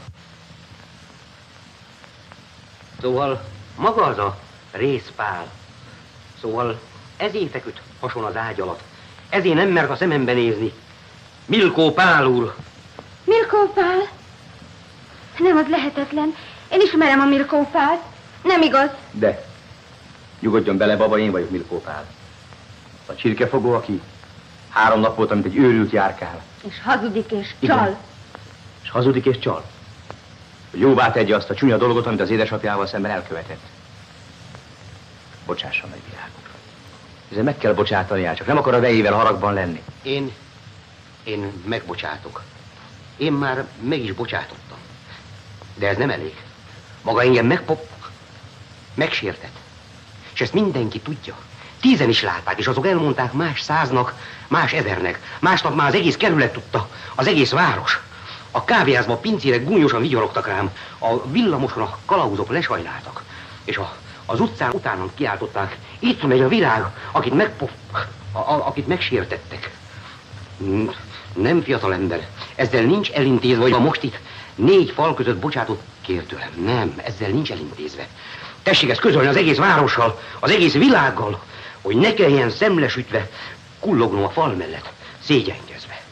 Speaker 2: Szóval maga az a részpál. Szóval ezért feküdt hason az ágy alatt. Ezért nem mert a szemembe nézni. Milkó Pál úr.
Speaker 10: Milkó Pál? Nem, az lehetetlen. Én ismerem a Milkó Pált. Nem igaz.
Speaker 17: De. Nyugodjon bele, baba, én vagyok Milkó Pál. A csirkefogó, aki három nap volt, mint egy őrült járkál.
Speaker 10: És hazudik és
Speaker 17: Igen.
Speaker 10: csal.
Speaker 17: És hazudik és csal. Hogy jóvá tegye azt a csúnya dolgot, amit az édesapjával szemben elkövetett. Bocsásson meg, virág úr. Ezzel meg kell bocsátani, csak nem akar a vejével haragban lenni.
Speaker 2: Én, én megbocsátok. Én már meg is bocsátottam. De ez nem elég. Maga engem megpop... megsértett. És ezt mindenki tudja. Tízen is látták, és azok elmondták más száznak, más ezernek. Másnap már az egész kerület tudta, az egész város. A kávéházban pincérek gúnyosan vigyorogtak rám, a villamoson a kalauzok lesajnáltak. És a, az utcán utánam kiáltották, itt megy a virág, akit, megpop, a, a, akit megsértettek. Nem, fiatalember, ezzel nincs elintézve, hogy a most itt négy fal között bocsátott kér tőlem. Nem, ezzel nincs elintézve. Tessék ezt közölni az egész várossal, az egész világgal, hogy ne kelljen szemlesütve kullognom a fal mellett, szégyenkezve.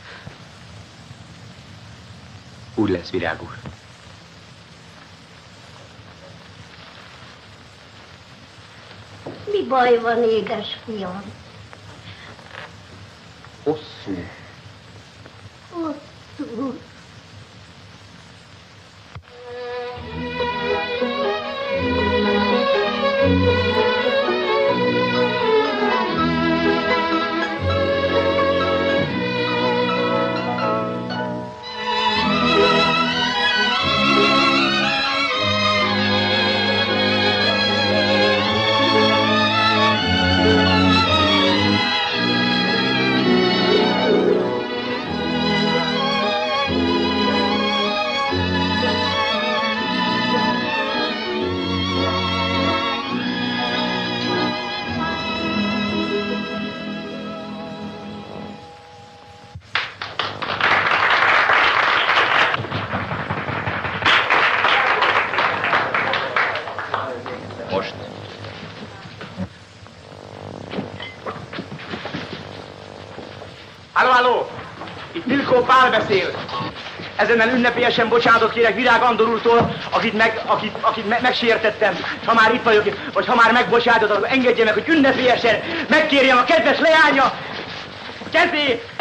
Speaker 17: Úgy lesz, virág úr.
Speaker 16: Mi baj van, édes fiam?
Speaker 2: Hosszú.
Speaker 16: Hosszú.
Speaker 17: Halló, halló! Itt Milkó Pál beszél. Ezennel ünnepélyesen bocsánatot kérek Virág Andor úrtól, akit, meg, akit, akit me, megsértettem. És ha már itt vagyok, vagy ha már megbocsátott, akkor engedje meg, hogy ünnepélyesen megkérjem a kedves leánya kezét,